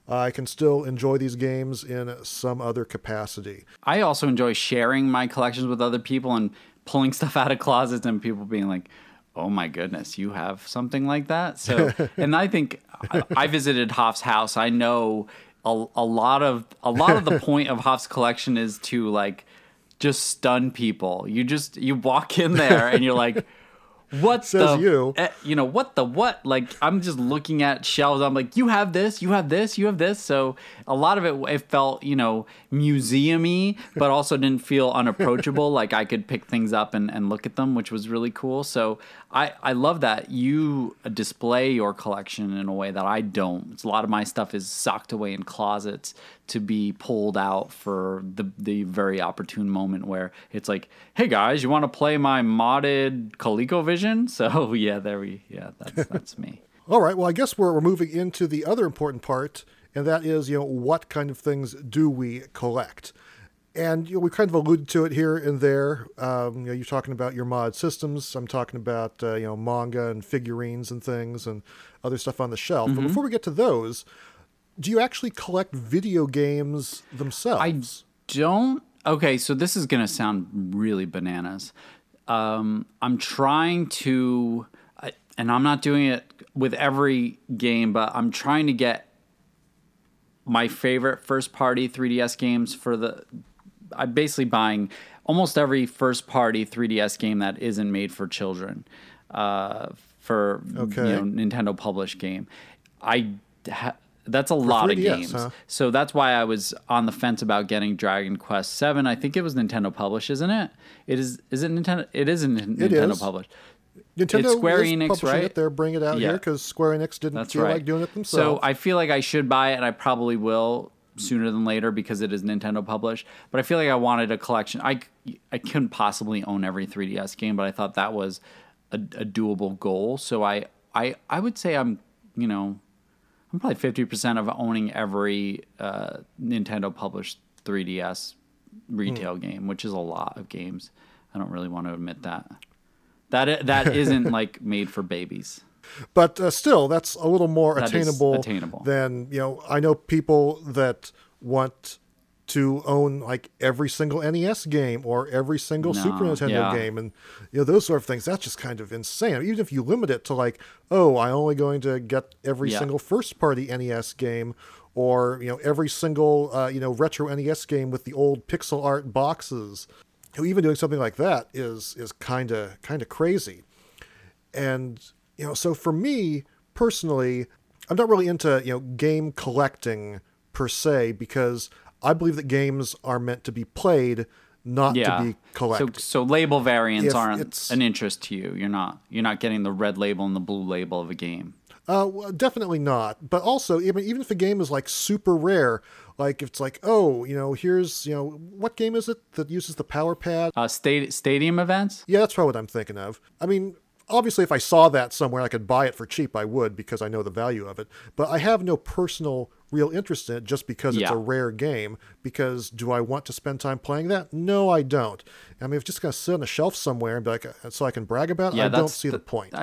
[SPEAKER 1] I can still enjoy these games in some other capacity.
[SPEAKER 2] I also enjoy sharing my collections with other people and pulling stuff out of closets and people being like, "Oh my goodness, you have something like that?" So, and I think I visited Hoff's house. I know a lot of the point of Hoff's collection is to like just stun people. You walk in there and you're like, what
[SPEAKER 1] Says
[SPEAKER 2] the
[SPEAKER 1] you.
[SPEAKER 2] What the what? Like, I'm just looking at shelves. I'm like, you have this, you have this, you have this. So a lot of it felt, museum-y, but also didn't feel unapproachable. Like I could pick things up and look at them, which was really cool. So I love that you display your collection in a way that I don't. It's a lot of my stuff is socked away in closets to be pulled out for the very opportune moment where it's like, hey guys, you want to play my modded ColecoVision? So that's me.
[SPEAKER 1] All right. Well, I guess we're moving into the other important part, and that is, what kind of things do we collect? And we kind of alluded to it here and there. You're talking about your mod systems. I'm talking about manga and figurines and things and other stuff on the shelf. But before we get to those, do you actually collect video games themselves?
[SPEAKER 2] I don't. Okay, so this is going to sound really bananas. I'm trying to, and I'm not doing it with every game, but I'm trying to get my favorite first-party 3DS games I'm basically buying almost every first-party 3DS game that isn't made for children, Nintendo published game. That's a lot
[SPEAKER 1] 3DS,
[SPEAKER 2] of games.
[SPEAKER 1] huh?
[SPEAKER 2] So that's why I was on the fence about getting Dragon Quest VII. I think it was Nintendo published, isn't it? Is it Nintendo? It is Nintendo published.
[SPEAKER 1] Nintendo
[SPEAKER 2] it's Square
[SPEAKER 1] is
[SPEAKER 2] Enix,
[SPEAKER 1] publishing
[SPEAKER 2] right?
[SPEAKER 1] it. They're bringing it out here because Square Enix didn't feel like doing it themselves.
[SPEAKER 2] So I feel like I should buy it, and I probably will sooner than later because it is Nintendo published. But I feel like I wanted a collection. I couldn't possibly own every 3DS game, but I thought that was a doable goal. So I would say I'm probably 50% of owning every Nintendo published 3DS retail game, which is a lot of games. I don't really want to admit that. That isn't like made for babies.
[SPEAKER 1] But still, that's a little more attainable than, I know people that want to own like every single NES game or every single Super Nintendo game and those sort of things. That's just kind of insane. Even if you limit it to like, oh, I'm only going to get every single first party NES game or every single retro NES game with the old pixel art boxes. Even doing something like that is kind of crazy. And so for me personally, I'm not really into game collecting per se because I believe that games are meant to be played, not to be collected.
[SPEAKER 2] So label variants aren't an interest to you. You're not getting the red label and the blue label of a game.
[SPEAKER 1] Well, definitely not. But also, even if a game is like super rare, like if it's like, oh, here's what game is it that uses the power pad?
[SPEAKER 2] Stadium events.
[SPEAKER 1] Yeah, that's probably what I'm thinking of. I mean, obviously, if I saw that somewhere, I could buy it for cheap. I would because I know the value of it. But I have no personal real interest in it just because it's a rare game. Because do I want to spend time playing that? No, I don't. I mean, if it's just going to sit on a shelf somewhere and be like, so I can brag about it, I don't see the point.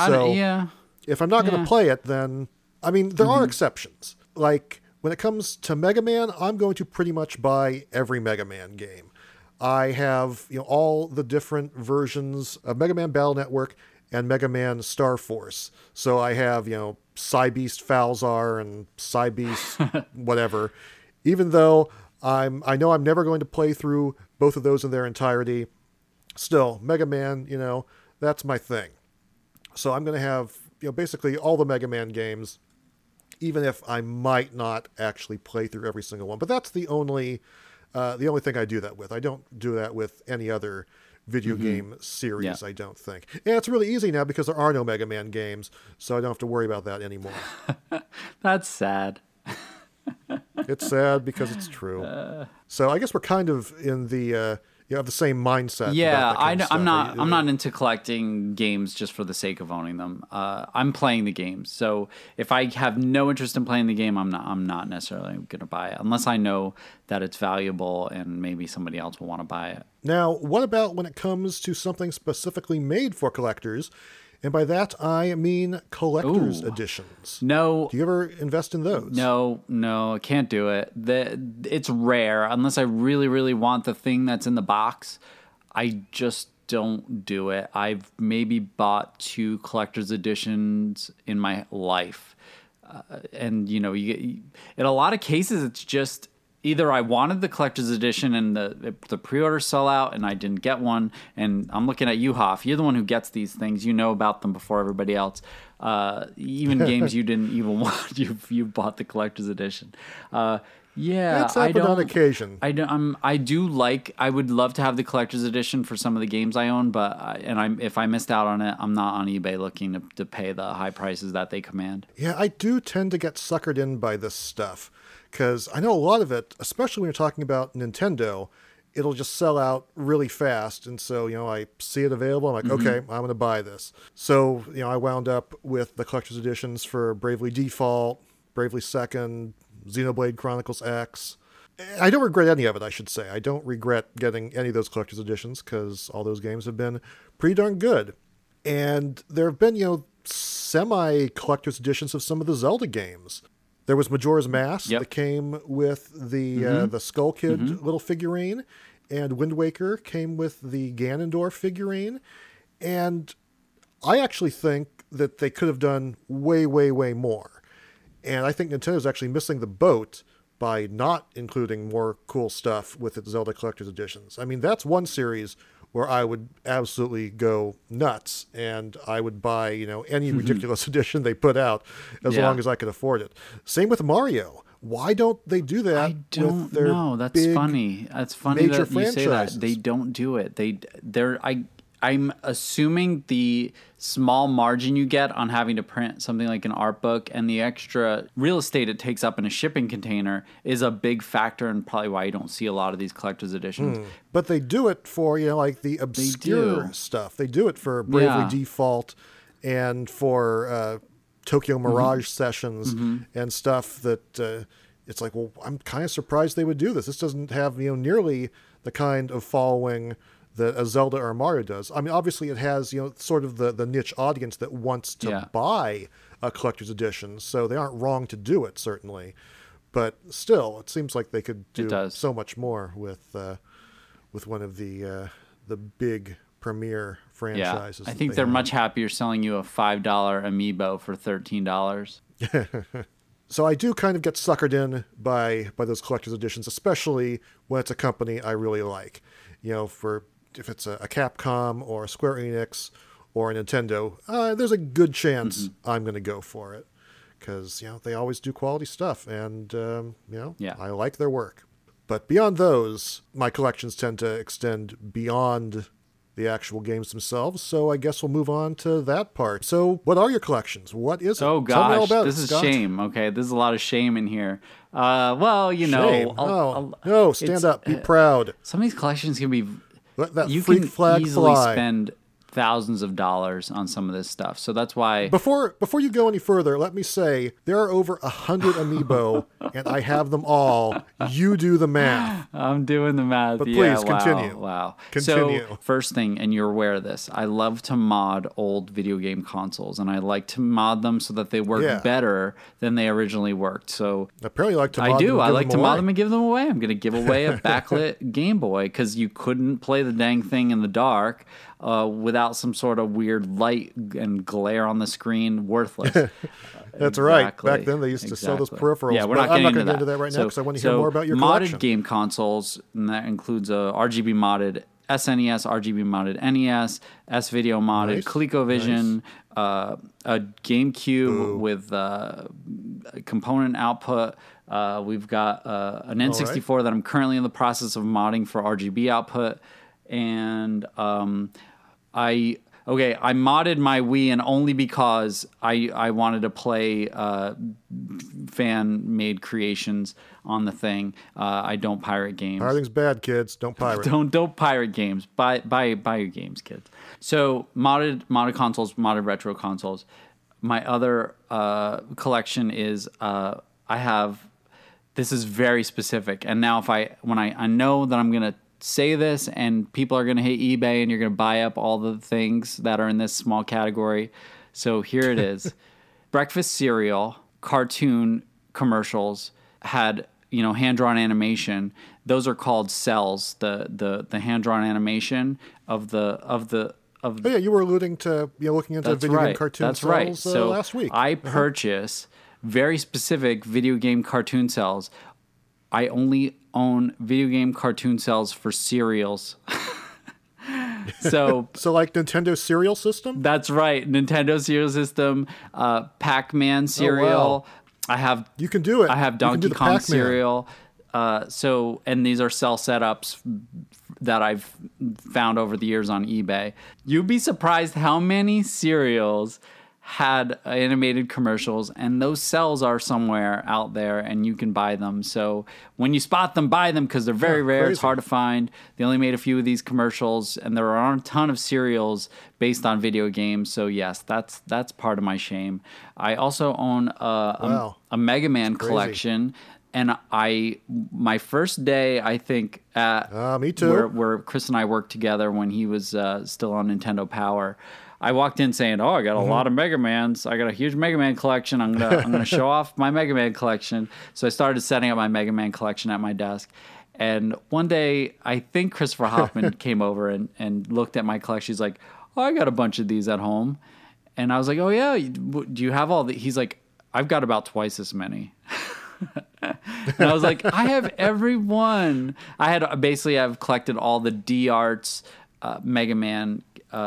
[SPEAKER 1] If I'm not going to play it, then, I mean, there are exceptions. Like, when it comes to Mega Man, I'm going to pretty much buy every Mega Man game. I have, all the different versions of Mega Man Battle Network and Mega Man Star Force. So I have, Psybeast Falzar and Psybeast whatever. Even though I know I'm never going to play through both of those in their entirety, still, Mega Man, that's my thing. So I'm going to have, basically all the Mega Man games, even if I might not actually play through every single one. But that's the only thing I do that with. I don't do that with any other video game series, I don't think. And it's really easy now because there are no Mega Man games, so I don't have to worry about that anymore.
[SPEAKER 2] That's sad.
[SPEAKER 1] It's sad because it's true. So I guess we're kind of in the have the same mindset.
[SPEAKER 2] Yeah, I'm not into collecting games just for the sake of owning them. I'm playing the games. So if I have no interest in playing the game, I'm not necessarily going to buy it unless I know that it's valuable and maybe somebody else will want to buy it.
[SPEAKER 1] Now, what about when it comes to something specifically made for collectors? And by that, I mean collector's
[SPEAKER 2] Ooh.
[SPEAKER 1] editions.
[SPEAKER 2] No,
[SPEAKER 1] Do you ever invest in those?
[SPEAKER 2] no, I can't do it. It's rare unless I really, really want the thing that's in the box. I just don't do it. I've maybe bought 2 collector's editions in my life, and in a lot of cases, it's just either I wanted the collector's edition and the pre-order sell out and I didn't get one, and I'm looking at you, Hoff. You're the one who gets these things. You know about them before everybody else. Even games you didn't even want, you bought the collector's edition. Yeah,
[SPEAKER 1] It's happened on occasion.
[SPEAKER 2] I would love to have the collector's edition for some of the games I own, but if I missed out on it, I'm not on eBay looking to pay the high prices that they command.
[SPEAKER 1] Yeah, I do tend to get suckered in by this stuff because I know a lot of it, especially when you're talking about Nintendo, it'll just sell out really fast. And so, I see it available. I'm like, okay, I'm going to buy this. So, I wound up with the collector's editions for Bravely Default, Bravely Second, Xenoblade Chronicles X. I don't regret any of it, I should say. I don't regret getting any of those collector's editions because all those games have been pretty darn good. And there have been, semi-collector's editions of some of the Zelda games. There was Majora's Mask that came with the Skull Kid little figurine, and Wind Waker came with the Ganondorf figurine. And I actually think that they could have done way, way, way more. And I think Nintendo's actually missing the boat by not including more cool stuff with its Zelda Collector's Editions. I mean, that's one series where I would absolutely go nuts, and I would buy, any ridiculous edition they put out as long as I could afford it. Same with Mario. Why don't they do that?
[SPEAKER 2] I don't know. That's funny. That's funny that you say that. They don't do it. I'm assuming the small margin you get on having to print something like an art book and the extra real estate it takes up in a shipping container is a big factor and probably why you don't see a lot of these collector's editions.
[SPEAKER 1] But they do it for, like the obscure stuff. They do it for Bravely Default and for Tokyo Mirage Sessions and stuff that it's like, well, I'm kind of surprised they would do this. This doesn't have, nearly the kind of following that a Zelda or a Mario does. I mean, obviously it has, sort of the niche audience that wants to buy a collector's edition, so they aren't wrong to do it, certainly. But still, it seems like they could do so much more with one of the big premier franchises.
[SPEAKER 2] I think they're much happier selling you a $5 amiibo for $13.
[SPEAKER 1] So I do kind of get suckered in by those collector's editions, especially when it's a company I really like. If it's a Capcom or a Square Enix or a Nintendo, there's a good chance I'm going to go for it because, they always do quality stuff and, I like their work. But beyond those, my collections tend to extend beyond the actual games themselves, so I guess we'll move on to that part. So what are your collections? What is it?
[SPEAKER 2] Oh, gosh,
[SPEAKER 1] Tell me all about
[SPEAKER 2] this
[SPEAKER 1] it,
[SPEAKER 2] is
[SPEAKER 1] Scott.
[SPEAKER 2] Shame, okay? There's a lot of shame in here. Well,
[SPEAKER 1] Shame. No, stand up, be proud.
[SPEAKER 2] Some of these collections can be...
[SPEAKER 1] Let that
[SPEAKER 2] you
[SPEAKER 1] freak
[SPEAKER 2] can
[SPEAKER 1] flag
[SPEAKER 2] easily
[SPEAKER 1] fly.
[SPEAKER 2] spend thousands of dollars on some of this stuff. So that's why...
[SPEAKER 1] Before you go any further, let me say there are over 100 amiibo, and I have them all. You do the math.
[SPEAKER 2] I'm doing the math.
[SPEAKER 1] But please, continue.
[SPEAKER 2] Wow.
[SPEAKER 1] Continue.
[SPEAKER 2] So, first thing, and you're aware of this, I love to mod old video game consoles, and I like to mod them so that they work better than they originally worked. So
[SPEAKER 1] apparently you like to mod
[SPEAKER 2] I do.
[SPEAKER 1] them and
[SPEAKER 2] I
[SPEAKER 1] give
[SPEAKER 2] like
[SPEAKER 1] them
[SPEAKER 2] to
[SPEAKER 1] away.
[SPEAKER 2] mod them and give them away. I'm going to give away a backlit Game Boy because you couldn't play the dang thing in the dark without some sort of weird light and glare on the screen. Worthless.
[SPEAKER 1] That's right. Back then they used to sell those peripherals.
[SPEAKER 2] Yeah, we're
[SPEAKER 1] but
[SPEAKER 2] not
[SPEAKER 1] I'm not
[SPEAKER 2] getting
[SPEAKER 1] going to get into that right now because I want to hear more about your
[SPEAKER 2] modded
[SPEAKER 1] collection.
[SPEAKER 2] game consoles, and that includes a RGB modded SNES, RGB modded NES, S-Video modded, ColecoVision, a GameCube with component output. We've got an N64 that I'm currently in the process of modding for RGB output, and I modded my Wii, and only because I wanted to play fan-made creations on the thing. I don't pirate games.
[SPEAKER 1] Pirating's bad, kids. Don't pirate.
[SPEAKER 2] Don't pirate games. Buy your games, kids. So modded consoles, modded retro consoles. My other collection is I have. This is very specific, and now when I know that I'm gonna say this and people are going to hit eBay and you're going to buy up all the things that are in this small category. So here it is. Breakfast cereal, cartoon commercials had, hand-drawn animation. Those are called cells. The hand-drawn animation of the.
[SPEAKER 1] Oh, yeah, you were alluding to looking into video game cartoon cells
[SPEAKER 2] So
[SPEAKER 1] last week.
[SPEAKER 2] I purchase very specific video game cartoon cells. I only own video game cartoon cells for cereals. So
[SPEAKER 1] like Nintendo cereal system?
[SPEAKER 2] That's right. Nintendo cereal system, Pac-Man cereal.
[SPEAKER 1] Oh, wow.
[SPEAKER 2] You
[SPEAKER 1] can do it.
[SPEAKER 2] I have Donkey Kong Pac-Man cereal. And these are cell setups that I've found over the years on eBay. You'd be surprised how many cereals had animated commercials, and those cells are somewhere out there and you can buy them. So when you spot them, buy them, because they're very rare.
[SPEAKER 1] Crazy.
[SPEAKER 2] It's hard to find. They only made a few of these commercials, and there are a ton of cereals based on video games. So yes, that's part of my shame. I also own a Mega Man collection. And my first day, I think, at
[SPEAKER 1] me too.
[SPEAKER 2] Where Chris and I worked together when he was still on Nintendo Power, I walked in saying, "Oh, I got a lot of Mega Mans. I got a huge Mega Man collection. I'm gonna show off my Mega Man collection." So I started setting up my Mega Man collection at my desk. And one day, I think Christopher Hoffman came over and looked at my collection. He's like, "Oh, I got a bunch of these at home." And I was like, "Oh yeah, do you have all the?" He's like, "I've got about twice as many." And I was like, I have every one. I've collected all the D-Arts Mega Man,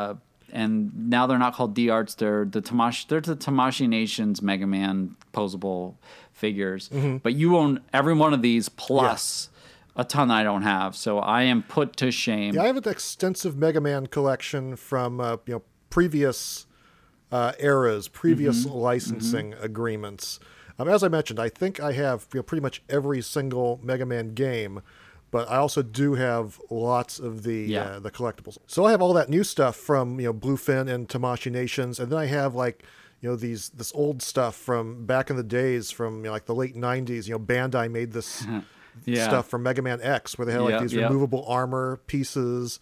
[SPEAKER 2] and now they're not called D-Arts. They're the Tamashii Nations Mega Man posable figures. Mm-hmm. But you own every one of these plus a ton I don't have. So I am put to shame.
[SPEAKER 1] Yeah, I have an extensive Mega Man collection from previous eras, previous licensing agreements. As I mentioned, I think I have pretty much every single Mega Man game, but I also do have lots of the collectibles. So I have all that new stuff from Bluefin and Tamashii Nations, and then I have this old stuff from back in the days from like the late '90s. Bandai made this stuff from Mega Man X, where they had these removable armor pieces,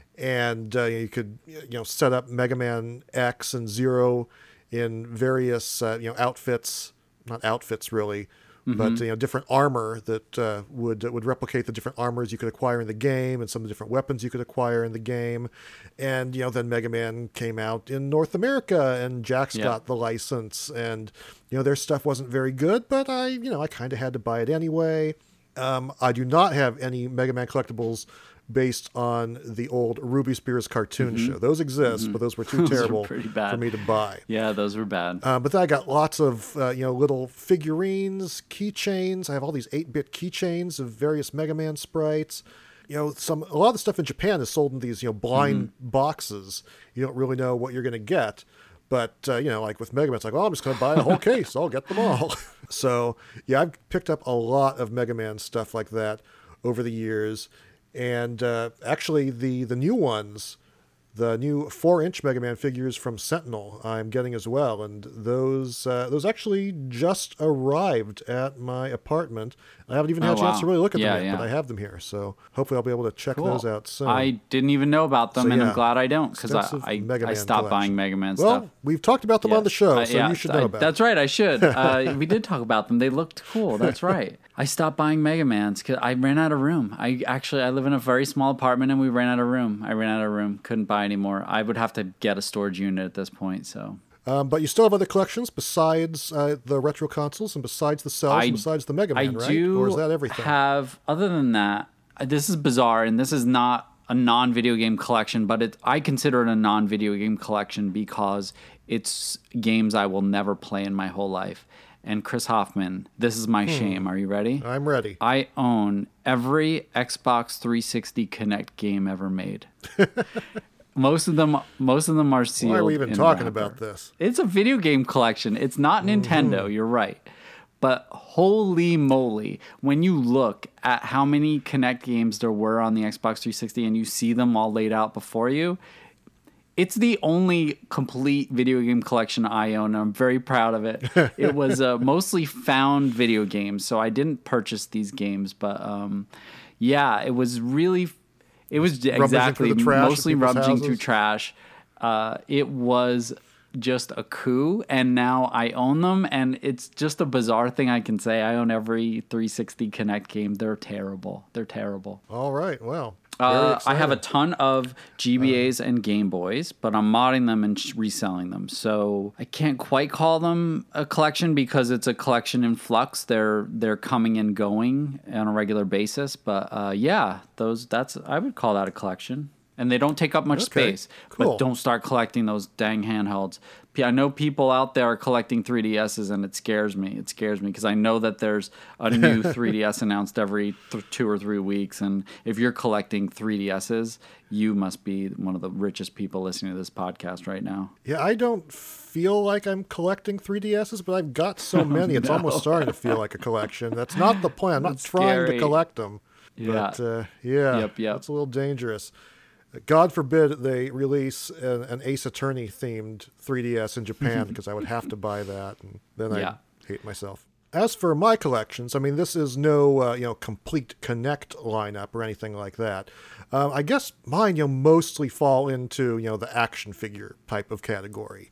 [SPEAKER 1] and you could set up Mega Man X and Zero in various outfits. Not outfits really, but different armor that would replicate the different armors you could acquire in the game, and some of the different weapons you could acquire in the game. And then Mega Man came out in North America, and Jax got the license, and their stuff wasn't very good, but I kind of had to buy it anyway. I do not have any Mega Man collectibles based on the old Ruby Spears cartoon show. Those exist, but those were too terrible for me to buy.
[SPEAKER 2] Yeah, those were bad.
[SPEAKER 1] But then I got lots of little figurines, keychains. I have all these 8-bit keychains of various Mega Man sprites. A lot of the stuff in Japan is sold in these blind boxes. You don't really know what you're going to get. But, like with Mega Man, it's like, well, I'm just going to buy a whole case. I'll get them all. So, yeah, I've picked up a lot of Mega Man stuff like that over the years. And actually, the new ones, the new 4-inch Mega Man figures from Sentinel, I'm getting as well. And those actually just arrived at my apartment. I haven't even had a chance to really look at them yet, but I have them here. So hopefully I'll be able to check those out soon.
[SPEAKER 2] I didn't even know about them, and I'm glad I don't, because I stopped buying Mega Man stuff.
[SPEAKER 1] Well, we've talked about them on the show, so you should know about them.
[SPEAKER 2] That's right, I should. We did talk about them. They looked cool. That's right. I stopped buying Mega Mans because I ran out of room. I live in a very small apartment, and we ran out of room. Couldn't buy anymore. I would have to get a storage unit at this point. So.
[SPEAKER 1] But you still have other collections besides the retro consoles and besides the cells and besides the Mega Man, right? Or is that everything?
[SPEAKER 2] Other than that, this is bizarre, and this is not a non-video game collection, but I consider it a non-video game collection because it's games I will never play in my whole life. And Chris Hoffman, this is my shame. Are you ready?
[SPEAKER 1] I'm ready.
[SPEAKER 2] I own every Xbox 360 Kinect game ever made. Most of them are sealed.
[SPEAKER 1] Why are we even talking about this?
[SPEAKER 2] It's a video game collection. It's not Nintendo. You're right. But holy moly, when you look at how many Kinect games there were on the Xbox 360 and you see them all laid out before you, it's the only complete video game collection I own. I'm very proud of it. It was mostly found video games, so I didn't purchase these games. But it was really It was
[SPEAKER 1] Rummaging through
[SPEAKER 2] exactly
[SPEAKER 1] the trash at
[SPEAKER 2] mostly
[SPEAKER 1] people's
[SPEAKER 2] rummaging
[SPEAKER 1] houses?
[SPEAKER 2] through trash. It was just a coup, and now I own them, and it's just a bizarre thing I can say. I own every 360 Connect game. They're terrible. They're terrible.
[SPEAKER 1] All right. Well,
[SPEAKER 2] I have a ton of GBAs and Game Boys, but I'm modding them and reselling them. So I can't quite call them a collection because it's a collection in flux. They're coming and going on a regular basis. But yeah, I would call that a collection. And they don't take up much space.
[SPEAKER 1] Cool.
[SPEAKER 2] But don't start collecting those dang handhelds. I know people out there are collecting 3DSs, and it scares me. It scares me because I know that there's a new 3DS announced every 2 or 3 weeks. And if you're collecting 3DSs, you must be one of the richest people listening to this podcast right now.
[SPEAKER 1] Yeah, I don't feel like I'm collecting 3DSs, but I've got so many. It's almost starting to feel like a collection. That's not the plan. I'm not trying to collect them.
[SPEAKER 2] Yeah.
[SPEAKER 1] But yeah,
[SPEAKER 2] Yep.
[SPEAKER 1] It's a little dangerous. God forbid they release an Ace Attorney themed 3DS in Japan, because I would have to buy that, and then I'd hate myself. As for my collections, I mean, this is no complete Connect lineup or anything like that. I guess mine mostly fall into the action figure type of category.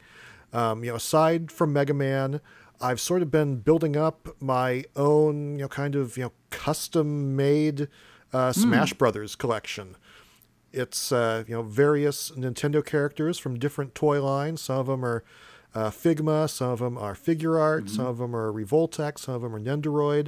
[SPEAKER 1] Aside from Mega Man, I've sort of been building up my own kind of custom made Smash Brothers collection. It's various Nintendo characters from different toy lines. Some of them are Figma, some of them are Figure Art, some of them are Revoltech, some of them are Nendoroid.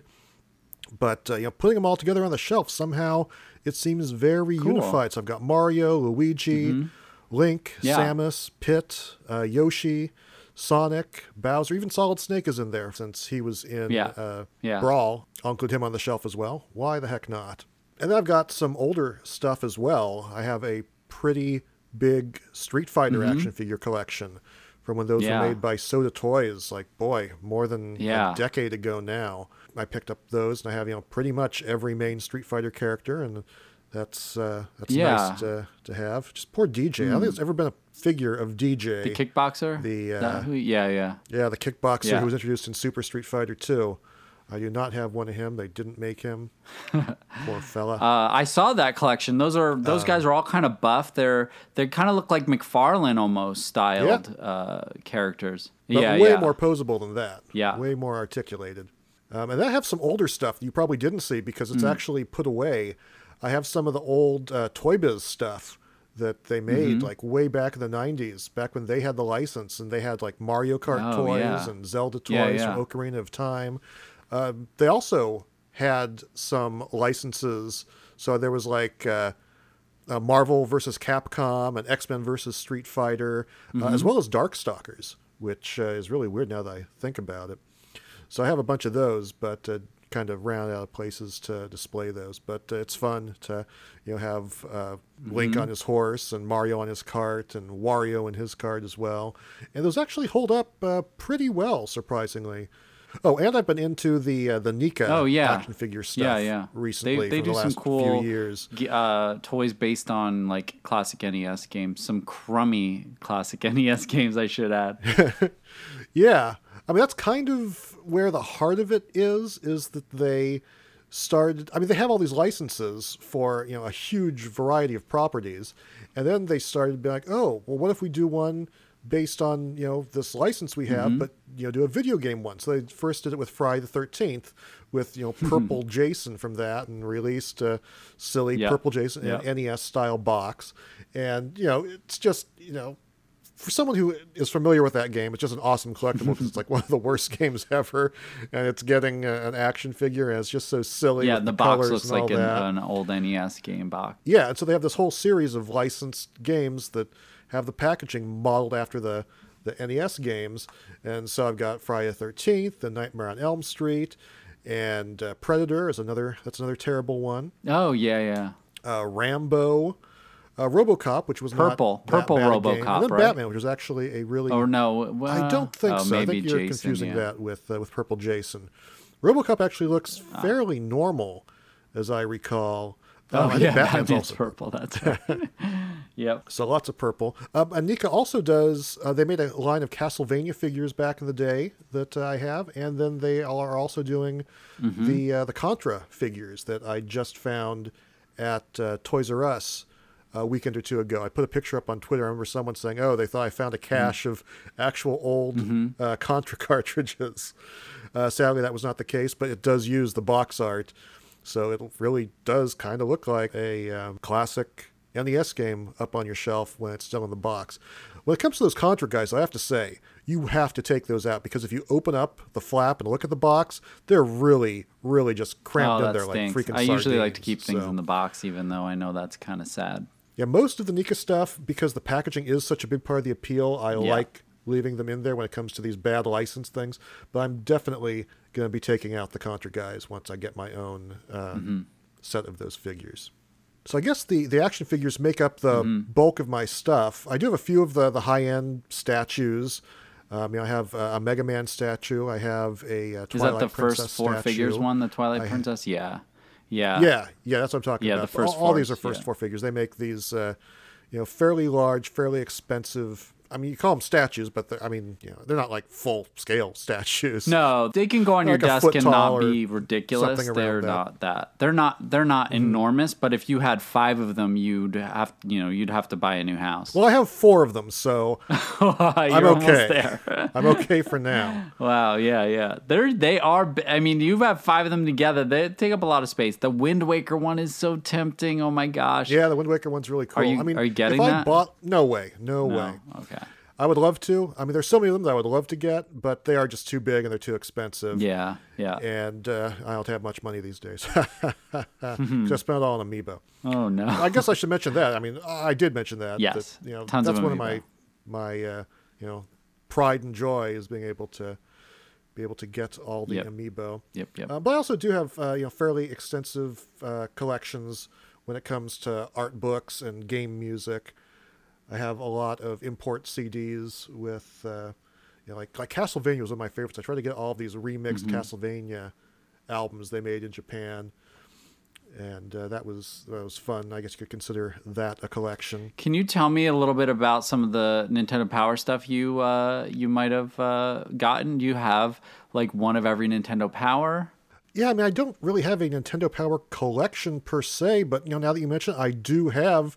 [SPEAKER 1] But putting them all together on the shelf, somehow it seems very unified. So I've got Mario, Luigi, Link, Samus, Pit, Yoshi, Sonic, Bowser, even Solid Snake is in there since he was in Brawl. I'll include him on the shelf as well. Why the heck not? And then I've got some older stuff as well. I have a pretty big Street Fighter action figure collection from when those were made by Soda Toys. Like, boy, more than a decade ago now. I picked up those, and I have pretty much every main Street Fighter character, and that's nice to have. Just poor DJ. I don't think there's ever been a figure of DJ.
[SPEAKER 2] The kickboxer?
[SPEAKER 1] Yeah, the kickboxer who was introduced in Super Street Fighter 2. I do not have one of him. They didn't make him. Poor fella.
[SPEAKER 2] I saw that collection. Those guys are all kind of buff. They kind of look like McFarlane almost styled characters.
[SPEAKER 1] But way more posable than that.
[SPEAKER 2] Yeah.
[SPEAKER 1] Way more articulated. And then I have some older stuff that you probably didn't see because it's actually put away. I have some of the old Toy Biz stuff that they made like way back in the 90s, back when they had the license and they had like Mario Kart toys and Zelda toys from Ocarina of Time. They also had some licenses. So there was like Marvel versus Capcom and X-Men versus Street Fighter, as well as Darkstalkers, which is really weird now that I think about it. So I have a bunch of those, but kind of ran out of places to display those. But it's fun to have Link on his horse and Mario on his cart and Wario in his cart as well. And those actually hold up pretty well, surprisingly. Oh, and I've been into the NECA action figure stuff recently
[SPEAKER 2] they
[SPEAKER 1] for
[SPEAKER 2] do
[SPEAKER 1] the last
[SPEAKER 2] some cool
[SPEAKER 1] few years.
[SPEAKER 2] Toys based on like classic NES games, some crummy classic NES games, I should add.
[SPEAKER 1] Yeah. I mean, that's kind of where the heart of it is that they started. I mean, they have all these licenses for, a huge variety of properties. And then they started to be like, oh, well, what if we do one based on, this license we have, but, do a video game one. So they first did it with Friday the 13th with, Purple Jason from that and released a silly Purple Jason NES style box. And, it's just, for someone who is familiar with that game, it's just an awesome collectible because it's like one of the worst games ever, and it's getting an action figure, and it's just so silly.
[SPEAKER 2] Yeah,
[SPEAKER 1] with
[SPEAKER 2] the box looks like an old NES game box.
[SPEAKER 1] Yeah, and so they have this whole series of licensed games that have the packaging modeled after the NES games, and so I've got Friday the 13th, and Nightmare on Elm Street, and Predator is another terrible one.
[SPEAKER 2] Oh yeah.
[SPEAKER 1] Rambo. RoboCop, which was
[SPEAKER 2] purple RoboCop,
[SPEAKER 1] and then
[SPEAKER 2] right?
[SPEAKER 1] Batman, which was actually a really.
[SPEAKER 2] Oh no,
[SPEAKER 1] I don't think so. I think you're
[SPEAKER 2] Jason,
[SPEAKER 1] confusing that with Purple Jason. RoboCop actually looks fairly normal, as I recall. I think Batman's also
[SPEAKER 2] purple. That's right. Yep.
[SPEAKER 1] So lots of purple. And NECA also does. They made a line of Castlevania figures back in the day that I have, and then they are also doing the Contra figures that I just found at Toys R Us a weekend or two ago. I put a picture up on Twitter. I remember someone saying, "Oh, they thought I found a cache of actual old Contra cartridges." Sadly, that was not the case, but it does use the box art, so it really does kind of look like a classic NES game up on your shelf when it's still in the box. When it comes to those Contra guys, I have to say, you have to take those out, because if you open up the flap and look at the box, they're really, really just cramped in there like freaking sardines.
[SPEAKER 2] I usually like to keep things in the box, even though I know that's kind of sad.
[SPEAKER 1] Yeah, most of the NECA stuff, because the packaging is such a big part of the appeal, I like leaving them in there when it comes to these bad license things. But I'm definitely going to be taking out the Contra guys once I get my own set of those figures. So I guess the action figures make up the bulk of my stuff. I do have a few of the high-end statues. I have a Mega Man statue. I have a Twilight Princess statue. Is that the first
[SPEAKER 2] four figures one, the Twilight Princess? Yeah.
[SPEAKER 1] Yeah, that's what I'm talking about.
[SPEAKER 2] The first
[SPEAKER 1] all these are first four figures. They make these, fairly large, fairly expensive. I mean, you call them statues, but they're not like full scale statues.
[SPEAKER 2] No, they can go on your desk and not be ridiculous. They're not that. They're not enormous. But if you had 5 of them, you'd have to buy a new house.
[SPEAKER 1] Well, I have 4 of them, so I'm okay.
[SPEAKER 2] There.
[SPEAKER 1] I'm okay for now.
[SPEAKER 2] Wow, yeah. They are. I mean, you have 5 of them together. They take up a lot of space. The Wind Waker one is so tempting. Oh my gosh.
[SPEAKER 1] Yeah, the Wind Waker one's really cool.
[SPEAKER 2] Are you getting
[SPEAKER 1] if
[SPEAKER 2] that?
[SPEAKER 1] I bought, no way.
[SPEAKER 2] Okay.
[SPEAKER 1] I would love to. I mean, there's so many of them that I would love to get, but they are just too big and they're too expensive.
[SPEAKER 2] Yeah.
[SPEAKER 1] And I don't have much money these days. Because I spent it all on Amiibo.
[SPEAKER 2] Oh, no.
[SPEAKER 1] I guess I should mention that. I mean, I did mention that.
[SPEAKER 2] Yes.
[SPEAKER 1] That,
[SPEAKER 2] tons
[SPEAKER 1] that's
[SPEAKER 2] of
[SPEAKER 1] one of my pride and joy is being able to get all the Amiibo.
[SPEAKER 2] Yep.
[SPEAKER 1] But I also do have fairly extensive collections when it comes to art books and game music. I have a lot of import CDs with, like Castlevania was one of my favorites. I tried to get all of these remixed Castlevania albums they made in Japan, and that was fun. I guess you could consider that a collection.
[SPEAKER 2] Can you tell me a little bit about some of the Nintendo Power stuff you might have gotten? Do you have like one of every Nintendo Power?
[SPEAKER 1] Yeah, I mean, I don't really have a Nintendo Power collection per se, but now that you mention it, I do have,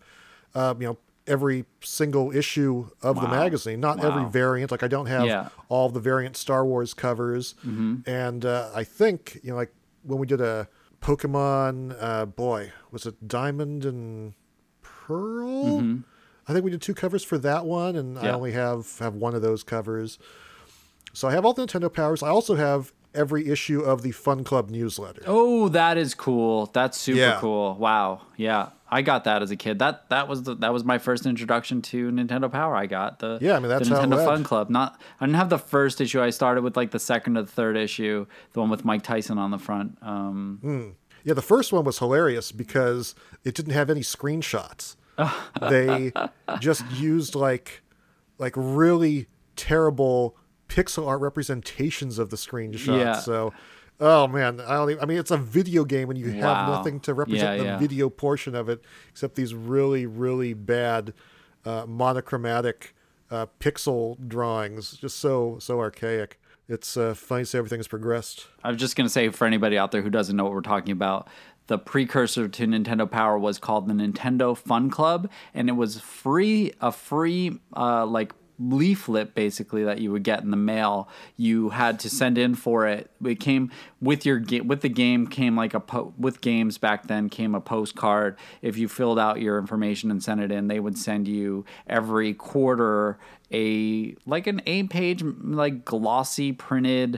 [SPEAKER 1] every single issue of the magazine, not every variant. Like I don't have all of the variant Star Wars covers. And I think, like when we did a Pokemon, was it Diamond and Pearl? I think we did 2 covers for that one, and I only have one of those covers. So I have all the Nintendo Powers. I also have every issue of the Fun Club newsletter.
[SPEAKER 2] Oh, that is cool. That's super cool. Wow. Yeah. I got that as a kid. That was my first introduction to Nintendo Power. I got the
[SPEAKER 1] that's
[SPEAKER 2] the Nintendo
[SPEAKER 1] how it
[SPEAKER 2] Fun Club. I didn't have the first issue. I started with like the second or the third issue, the one with Mike Tyson on the front.
[SPEAKER 1] Yeah, the first one was hilarious because it didn't have any screenshots. They just used like really terrible pixel art representations of the screenshots.
[SPEAKER 2] Yeah.
[SPEAKER 1] So, oh man, it's a video game and you have nothing to represent the video portion of it except these really, really bad monochromatic pixel drawings. Just so archaic. It's funny to say everything's progressed.
[SPEAKER 2] I was just going to say, for anybody out there who doesn't know what we're talking about, the precursor to Nintendo Power was called the Nintendo Fun Club, and it was a free leaflet basically that you would get in the mail. You had to send in for it. It came with the game came like with games back then came a postcard. If you filled out your information and sent it in, they would send you every quarter an 8-page like glossy printed,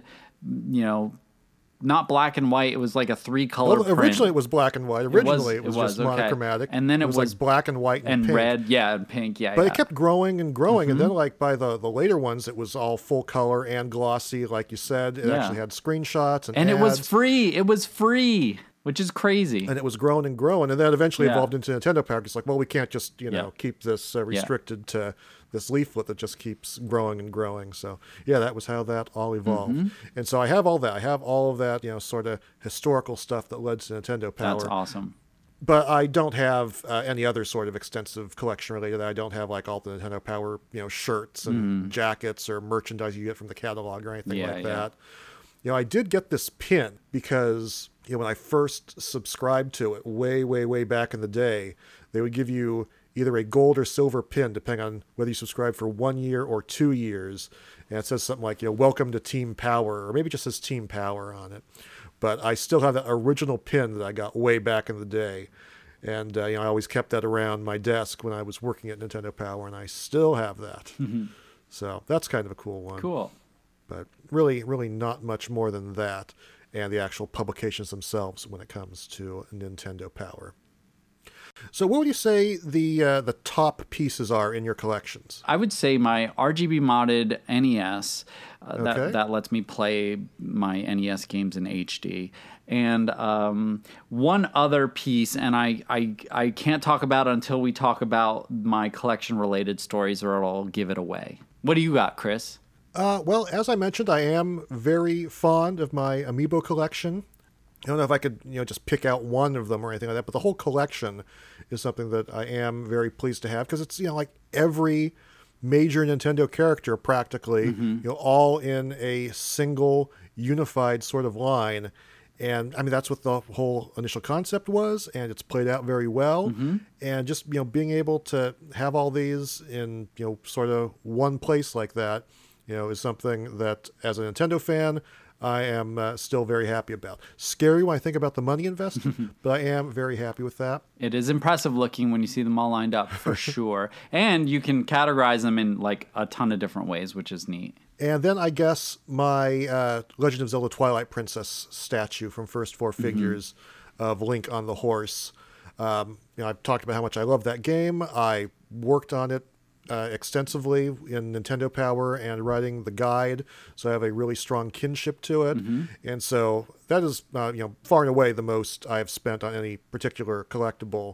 [SPEAKER 2] not black and white. It was like a 3-color print.
[SPEAKER 1] Originally, it was black and white. Originally, it was just monochromatic.
[SPEAKER 2] And then it was
[SPEAKER 1] like black and white and pink.
[SPEAKER 2] Red, and pink,
[SPEAKER 1] But it kept growing and growing. And then, like, by the later ones, it was all full color and glossy, like you said. It actually had screenshots and ads.
[SPEAKER 2] It was free. It was free, which is crazy.
[SPEAKER 1] And it was growing and growing. And then eventually evolved into Nintendo Power. It's like, well, we can't just, keep this restricted to this leaflet that just keeps growing and growing. So that was how that all evolved. And so I have all that. I have all of that, sort of historical stuff that led to Nintendo Power.
[SPEAKER 2] That's awesome.
[SPEAKER 1] But I don't have any other sort of extensive collection related. I don't have like all the Nintendo Power, shirts and jackets or merchandise you get from the catalog or anything like that. I did get this pin because when I first subscribed to it way, way, way back in the day, they would give you either a gold or silver pin, depending on whether you subscribe for 1 year or 2 years. And it says something like, welcome to Team Power, or maybe it just says Team Power on it. But I still have that original pin that I got way back in the day. And, I always kept that around my desk when I was working at Nintendo Power, and I still have that. So that's kind of a cool one.
[SPEAKER 2] Cool.
[SPEAKER 1] But really, really not much more than that and the actual publications themselves when it comes to Nintendo Power. So what would you say the top pieces are in your collections?
[SPEAKER 2] I would say my RGB modded NES
[SPEAKER 1] Okay.
[SPEAKER 2] that lets me play my NES games in HD. And one other piece, and I can't talk about it until we talk about my collection-related stories, or I'll give it away. What do you got, Chris?
[SPEAKER 1] Well, as I mentioned, I am very fond of my Amiibo collection. I don't know if I could, just pick out one of them or anything like that, but the whole collection is something that I am very pleased to have because it's, like every major Nintendo character practically, all in a single unified sort of line. And I mean, that's what the whole initial concept was, and it's played out very well. And just, being able to have all these in, sort of one place like that, is something that as a Nintendo fan, I am still very happy about. Scary when I think about the money invested, but I am very happy with that.
[SPEAKER 2] It is impressive looking when you see them all lined up, for sure. And you can categorize them in like a ton of different ways, which is neat.
[SPEAKER 1] And then I guess my Legend of Zelda Twilight Princess statue from First Four Figures of Link on the horse. I've talked about how much I love that game. I worked on it extensively in Nintendo Power and writing the guide, so I have a really strong kinship to it. And so that is, far and away the most I've spent on any particular collectible.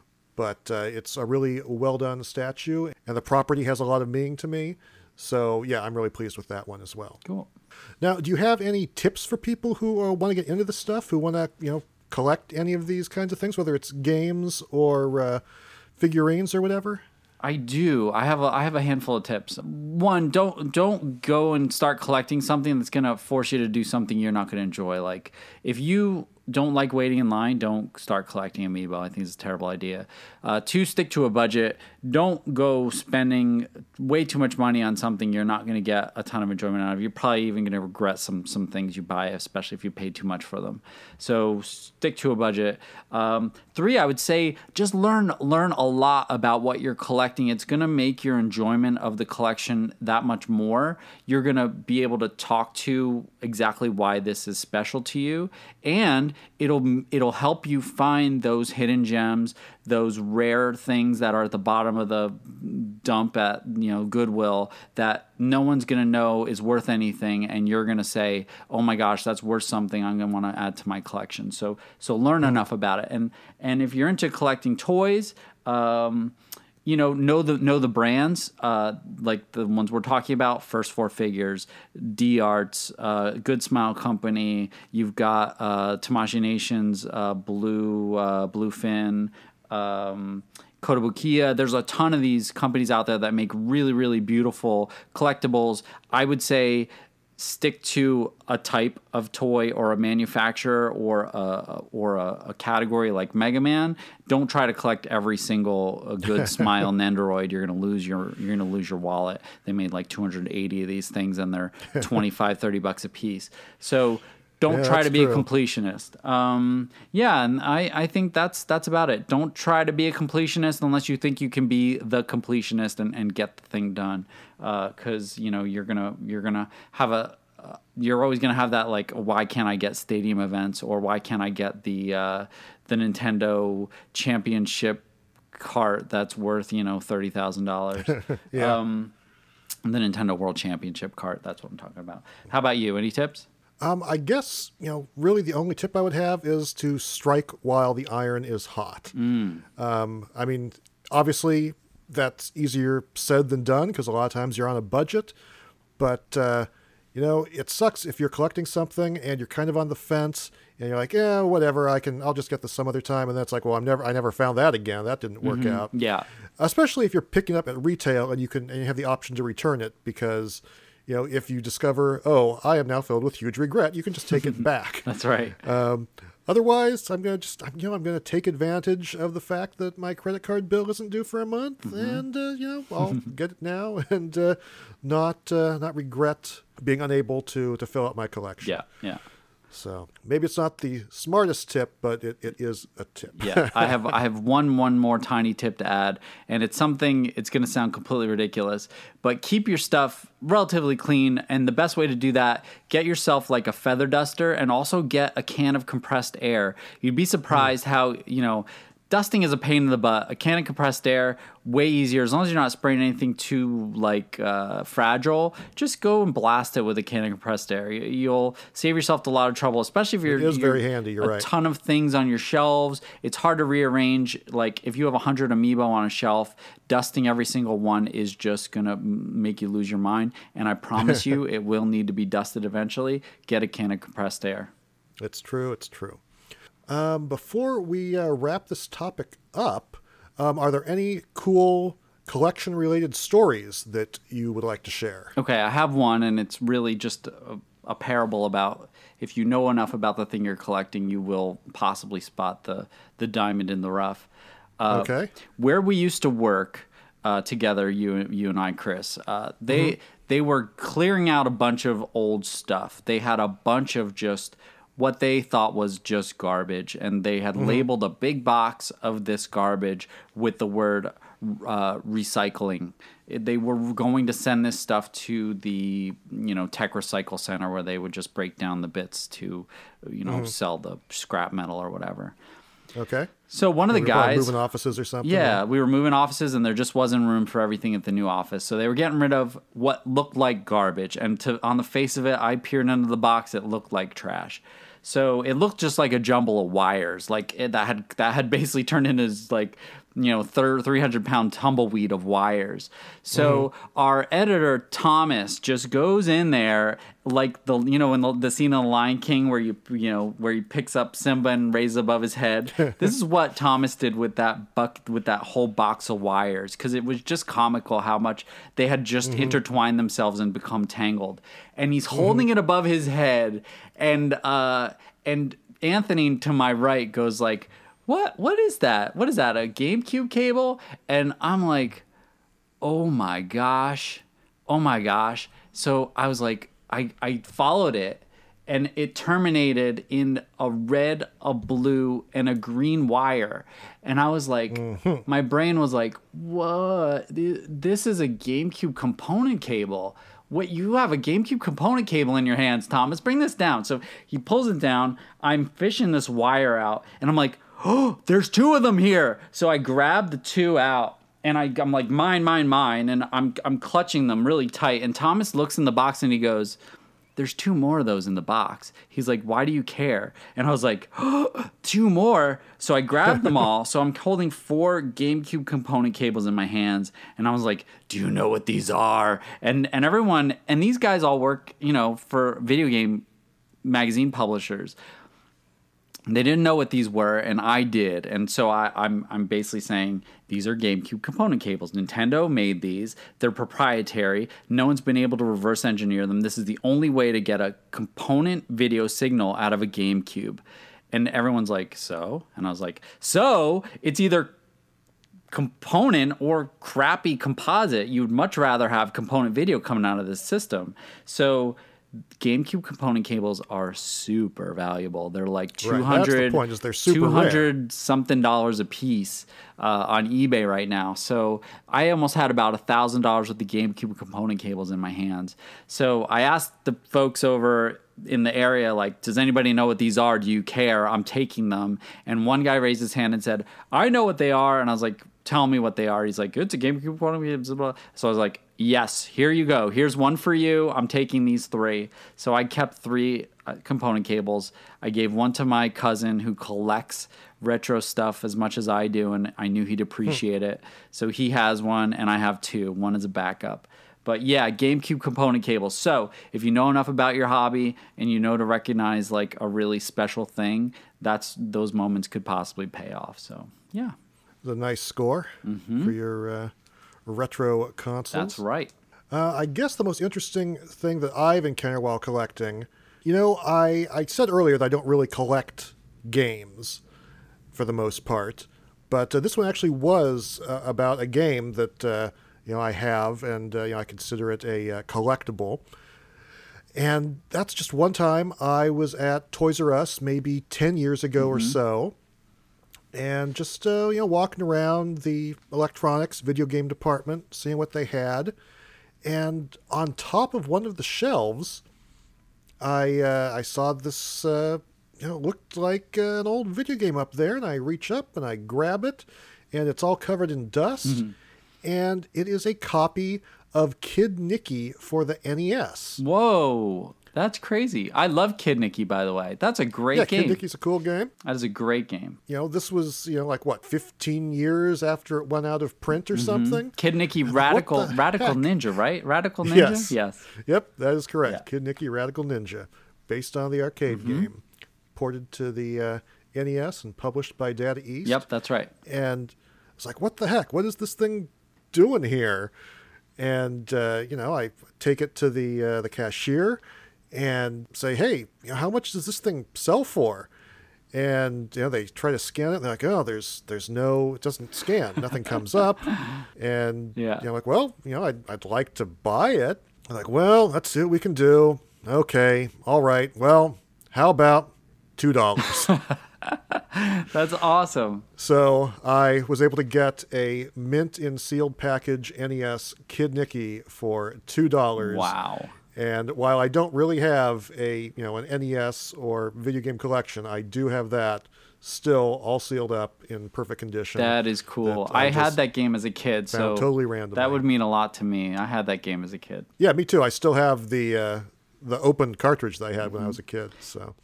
[SPEAKER 1] But it's a really well-done statue, and the property has a lot of meaning to me. So, yeah, I'm really pleased with that one as well.
[SPEAKER 2] Cool.
[SPEAKER 1] Now, do you have any tips for people who want to get into this stuff, who want to, collect any of these kinds of things, whether it's games or figurines or whatever?
[SPEAKER 2] I do. I have a handful of tips. One, don't go and start collecting something that's going to force you to do something you're not going to enjoy. Like, if you don't like waiting in line, don't start collecting Amiibo. I think it's a terrible idea. Two, stick to a budget. Don't go spending way too much money on something you're not going to get a ton of enjoyment out of. You're probably even going to regret some things you buy, especially if you pay too much for them. So stick to a budget. Three, I would say just learn a lot about what you're collecting. It's going to make your enjoyment of the collection that much more. You're going to be able to talk to exactly why this is special to you, and it'll help you find those hidden gems, those rare things that are at the bottom of the dump at Goodwill that no one's going to know is worth anything, and you're going to say, oh my gosh, that's worth something, I'm going to want to add to my collection. So learn enough about it. And if you're into collecting toys, know the brands, like the ones we're talking about, First Four Figures, D-Arts, Good Smile Company. You've got Tamashii Nations, Bluefin, Kotobukiya. There's a ton of these companies out there that make really, really beautiful collectibles. I would say stick to a type of toy or a manufacturer or a category like Mega Man. Don't try to collect every single Good Smile Nendoroid. You're gonna lose your wallet. They made like 280 of these things, and they're $25-$30 a piece. So don't try to be a completionist. And I think that's about it. Don't try to be a completionist unless you think you can be the completionist and get the thing done. Because you're gonna have you're always gonna have that, like, why can't I get stadium events, or why can't I get the Nintendo Championship cart that's worth $30,000?
[SPEAKER 1] Yeah.
[SPEAKER 2] The Nintendo World Championship cart. That's what I'm talking about. How about you? Any tips?
[SPEAKER 1] I guess, really the only tip I would have is to strike while the iron is hot. I mean, obviously that's easier said than done because a lot of times you're on a budget, but, it sucks if you're collecting something and you're kind of on the fence and you're like, yeah, whatever, I'll just get this some other time. And then it's like, well, I never found that again. That didn't work out.
[SPEAKER 2] Yeah.
[SPEAKER 1] Especially if you're picking up at retail and you have the option to return it because, if you discover, oh, I am now filled with huge regret, you can just take it back.
[SPEAKER 2] That's right.
[SPEAKER 1] Otherwise, I'm gonna take advantage of the fact that my credit card bill isn't due for a month, and I'll get it now and not regret being unable to fill out my collection.
[SPEAKER 2] Yeah.
[SPEAKER 1] So maybe it's not the smartest tip, but it is a tip.
[SPEAKER 2] Yeah, I have one more tiny tip to add, and it's something, it's going to sound completely ridiculous, but keep your stuff relatively clean, and the best way to do that, get yourself like a feather duster, and also get a can of compressed air. You'd be surprised how, dusting is a pain in the butt. A can of compressed air, way easier. As long as you're not spraying anything too fragile, just go and blast it with a can of compressed air. You'll save yourself a lot of trouble, especially if
[SPEAKER 1] It is very handy. You're right.
[SPEAKER 2] A ton of things on your shelves. It's hard to rearrange. Like if you have 100 Amiibo on a shelf, dusting every single one is just gonna make you lose your mind. And I promise you, it will need to be dusted eventually. Get a can of compressed air.
[SPEAKER 1] It's true. Before we wrap this topic up, are there any cool collection-related stories that you would like to share?
[SPEAKER 2] Okay, I have one, and it's really just a parable about if you know enough about the thing you're collecting, you will possibly spot the diamond in the rough.
[SPEAKER 1] Okay.
[SPEAKER 2] Where we used to work together, you and I, Chris, they were clearing out a bunch of old stuff. They had a bunch of just what they thought was just garbage, and they had labeled a big box of this garbage with the word recycling. They were going to send this stuff to the Tech Recycle Center, where they would just break down the bits to sell the scrap metal or whatever.
[SPEAKER 1] Okay.
[SPEAKER 2] So one of the guys
[SPEAKER 1] moving offices or something.
[SPEAKER 2] Yeah, we were moving offices, and there just wasn't room for everything at the new office. So they were getting rid of what looked like garbage, and on the face of it, I peered into the box. It looked like trash. So it looked just like a jumble of wires, that had basically turned into 300-pound tumbleweed of wires. So our editor Thomas just goes in there like in the scene in The Lion King where where he picks up Simba and raises above his head. This is what Thomas did with that whole box of wires, because it was just comical how much they had just intertwined themselves and become tangled. And he's holding it above his head, and Anthony to my right goes like, What is that? What is that? A GameCube cable? And I'm like, oh my gosh. So I was like, I followed it, and it terminated in a red, a blue, and a green wire. And I was like, my brain was like, what? This is a GameCube component cable. What, you have a GameCube component cable in your hands, Thomas? Bring this down. So he pulls it down. I'm fishing this wire out, and I'm like, oh, there's two of them here. So I grab the two out, and I'm like, mine, and I'm clutching them really tight. And Thomas looks in the box, and he goes, there's two more of those in the box. He's like, why do you care? And I was like, oh, two more. So I grabbed them all. So I'm holding 4 GameCube component cables in my hands, and I was like, do you know what these are? And everyone, and these guys all work, for video game magazine publishers. They didn't know what these were, and I did. And so I'm basically saying these are GameCube component cables. Nintendo made these. They're proprietary. No one's been able to reverse engineer them. This is the only way to get a component video signal out of a GameCube. And everyone's like, so? And I was like, so it's either component or crappy composite. You'd much rather have component video coming out of this system. So GameCube component cables are super valuable. They're like $200,
[SPEAKER 1] right. That's the point, is they're super rare.
[SPEAKER 2] Something dollars a piece on eBay right now. So I almost had about $1,000 with the GameCube component cables in my hands. So I asked the folks over in the area, like, does anybody know what these are? Do you care? I'm taking them. And one guy raised his hand and said, I know what they are. And I was like, tell me what they are. He's like, it's a GameCube component. Blah, blah. So I was like, yes, here you go. Here's one for you. I'm taking these 3. So I kept 3 component cables. I gave one to my cousin who collects retro stuff as much as I do, and I knew he'd appreciate it. So he has one, and I have 2. One is a backup. But yeah, GameCube component cables. So if you know enough about your hobby and you know to recognize like a really special thing, those moments could possibly pay off. So yeah.
[SPEAKER 1] A nice score for your retro consoles.
[SPEAKER 2] That's right.
[SPEAKER 1] I guess the most interesting thing that I've encountered while collecting, I said earlier that I don't really collect games for the most part. But this one actually was about a game that I have, and I consider it a collectible. And that's just one time I was at Toys R Us maybe 10 years ago or so, and just walking around the electronics video game department, seeing what they had. And on top of one of the shelves, I saw this looked like an old video game up there, and I reach up and I grab it, and it's all covered in dust, and it is a copy of Kid Nicky for the NES.
[SPEAKER 2] Whoa, that's crazy. I love Kid Nicky, by the way. That's a great game.
[SPEAKER 1] Kid Nicky's a cool game.
[SPEAKER 2] That is a great game.
[SPEAKER 1] This was, 15 years after it went out of print or something?
[SPEAKER 2] Kid Nicky Radical Ninja, right? Radical Ninja? Yes.
[SPEAKER 1] Yep, that is correct.
[SPEAKER 2] Yeah.
[SPEAKER 1] Kid Nicky Radical Ninja, based on the arcade game, ported to the NES and published by Data East.
[SPEAKER 2] Yep, that's right.
[SPEAKER 1] And it's like, what the heck? What is this thing doing here? And, I take it to the cashier and say, hey, how much does this thing sell for? And, they try to scan it. And they're like, oh, there's no, it doesn't scan. Nothing comes up. And, like, well, I'd like to buy it. I'm like, well, let's see what we can do. Okay. All right. Well, how about $2?
[SPEAKER 2] That's awesome.
[SPEAKER 1] So I was able to get a mint in sealed package NES Kid Nicky for $2.
[SPEAKER 2] Wow.
[SPEAKER 1] And while I don't really have an NES or video game collection, I do have that still all sealed up in perfect condition.
[SPEAKER 2] That is cool. I had that game as a kid, so
[SPEAKER 1] totally randomly.
[SPEAKER 2] That would mean a lot to me. I had that game as a kid.
[SPEAKER 1] Yeah, me too. I still have the open cartridge that I had when I was a kid.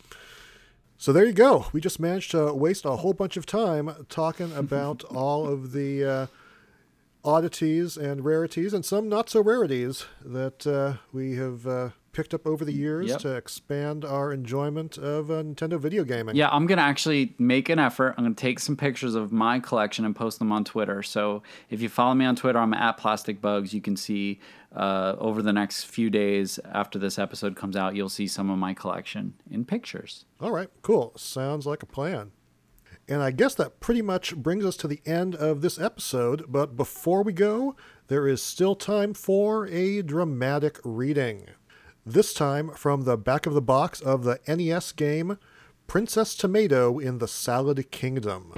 [SPEAKER 1] So there you go. We just managed to waste a whole bunch of time talking about all of the oddities and rarities, and some not so rarities that we have picked up over the years to expand our enjoyment of Nintendo video gaming.
[SPEAKER 2] Yeah, I'm going to actually make an effort. I'm going to take some pictures of my collection and post them on Twitter. So if you follow me on Twitter, I'm at Plastic Bugs. You can see over the next few days after this episode comes out, you'll see some of my collection in pictures.
[SPEAKER 1] All right, cool. Sounds like a plan. And I guess that pretty much brings us to the end of this episode. But before we go, there is still time for a dramatic reading. This time from the back of the box of the NES game Princess Tomato in the Salad Kingdom.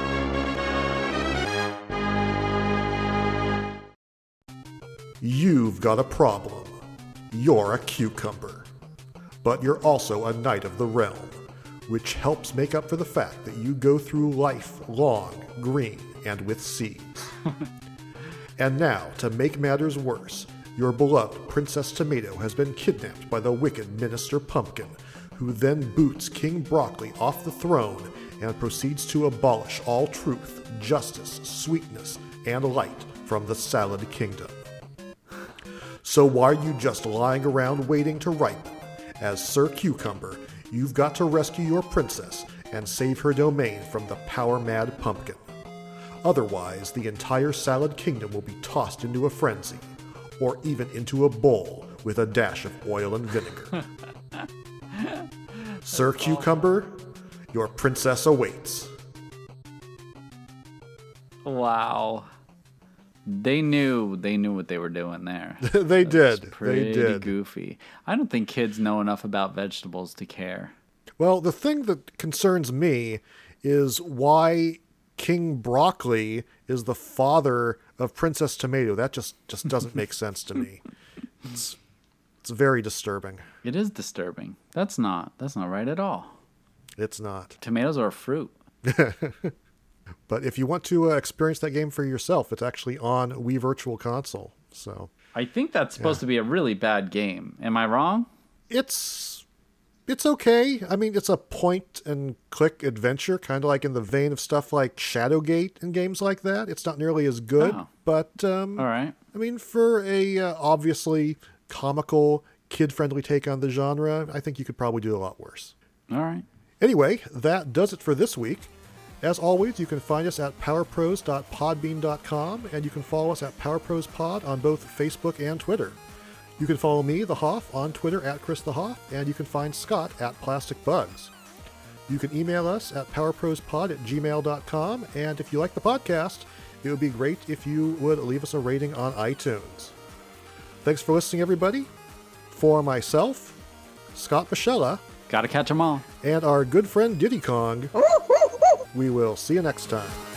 [SPEAKER 1] You've got a problem. You're a cucumber. But you're also a knight of the realm, which helps make up for the fact that you go through life long, green, and with seeds. And now, to make matters worse, your beloved Princess Tomato has been kidnapped by the wicked Minister Pumpkin, who then boots King Broccoli off the throne and proceeds to abolish all truth, justice, sweetness, and light from the Salad Kingdom. So why are you just lying around waiting to ripen? As Sir Cucumber, you've got to rescue your princess and save her domain from the power-mad pumpkin. Otherwise, the entire Salad Kingdom will be tossed into a frenzy, or even into a bowl with a dash of oil and vinegar. Sir Cucumber, your princess awaits.
[SPEAKER 2] Wow. They knew what they were doing there.
[SPEAKER 1] They did.
[SPEAKER 2] Pretty
[SPEAKER 1] They did.
[SPEAKER 2] goofy. I don't think kids know enough about vegetables to care.
[SPEAKER 1] Well, the thing that concerns me is why King Broccoli is the father of Princess Tomato. That just doesn't make sense to me. It's very disturbing.
[SPEAKER 2] It is disturbing. That's not right at all.
[SPEAKER 1] It's not.
[SPEAKER 2] Tomatoes are a fruit.
[SPEAKER 1] But if you want to experience that game for yourself, it's actually on Wii Virtual Console. So
[SPEAKER 2] I think that's supposed to be a really bad game. Am I wrong?
[SPEAKER 1] It's okay. I mean, it's a point and click adventure, kind of like in the vein of stuff like Shadowgate and games like that. It's not nearly as good, but
[SPEAKER 2] all right.
[SPEAKER 1] I mean, for a obviously comical, kid-friendly take on the genre, I think you could probably do a lot worse.
[SPEAKER 2] All right.
[SPEAKER 1] Anyway, that does it for this week. As always, you can find us at powerpros.podbean.com, and you can follow us at PowerProsPod on both Facebook and Twitter. You can follow me, The Hoff, on Twitter at Chris The Hoff, and you can find Scott at Plastic Bugs. You can email us at powerprospod@gmail.com, and if you like the podcast, it would be great if you would leave us a rating on iTunes. Thanks for listening, everybody. For myself, Scott Michella,
[SPEAKER 2] Gotta catch 'em all.
[SPEAKER 1] and our good friend Diddy Kong, we will see you next time.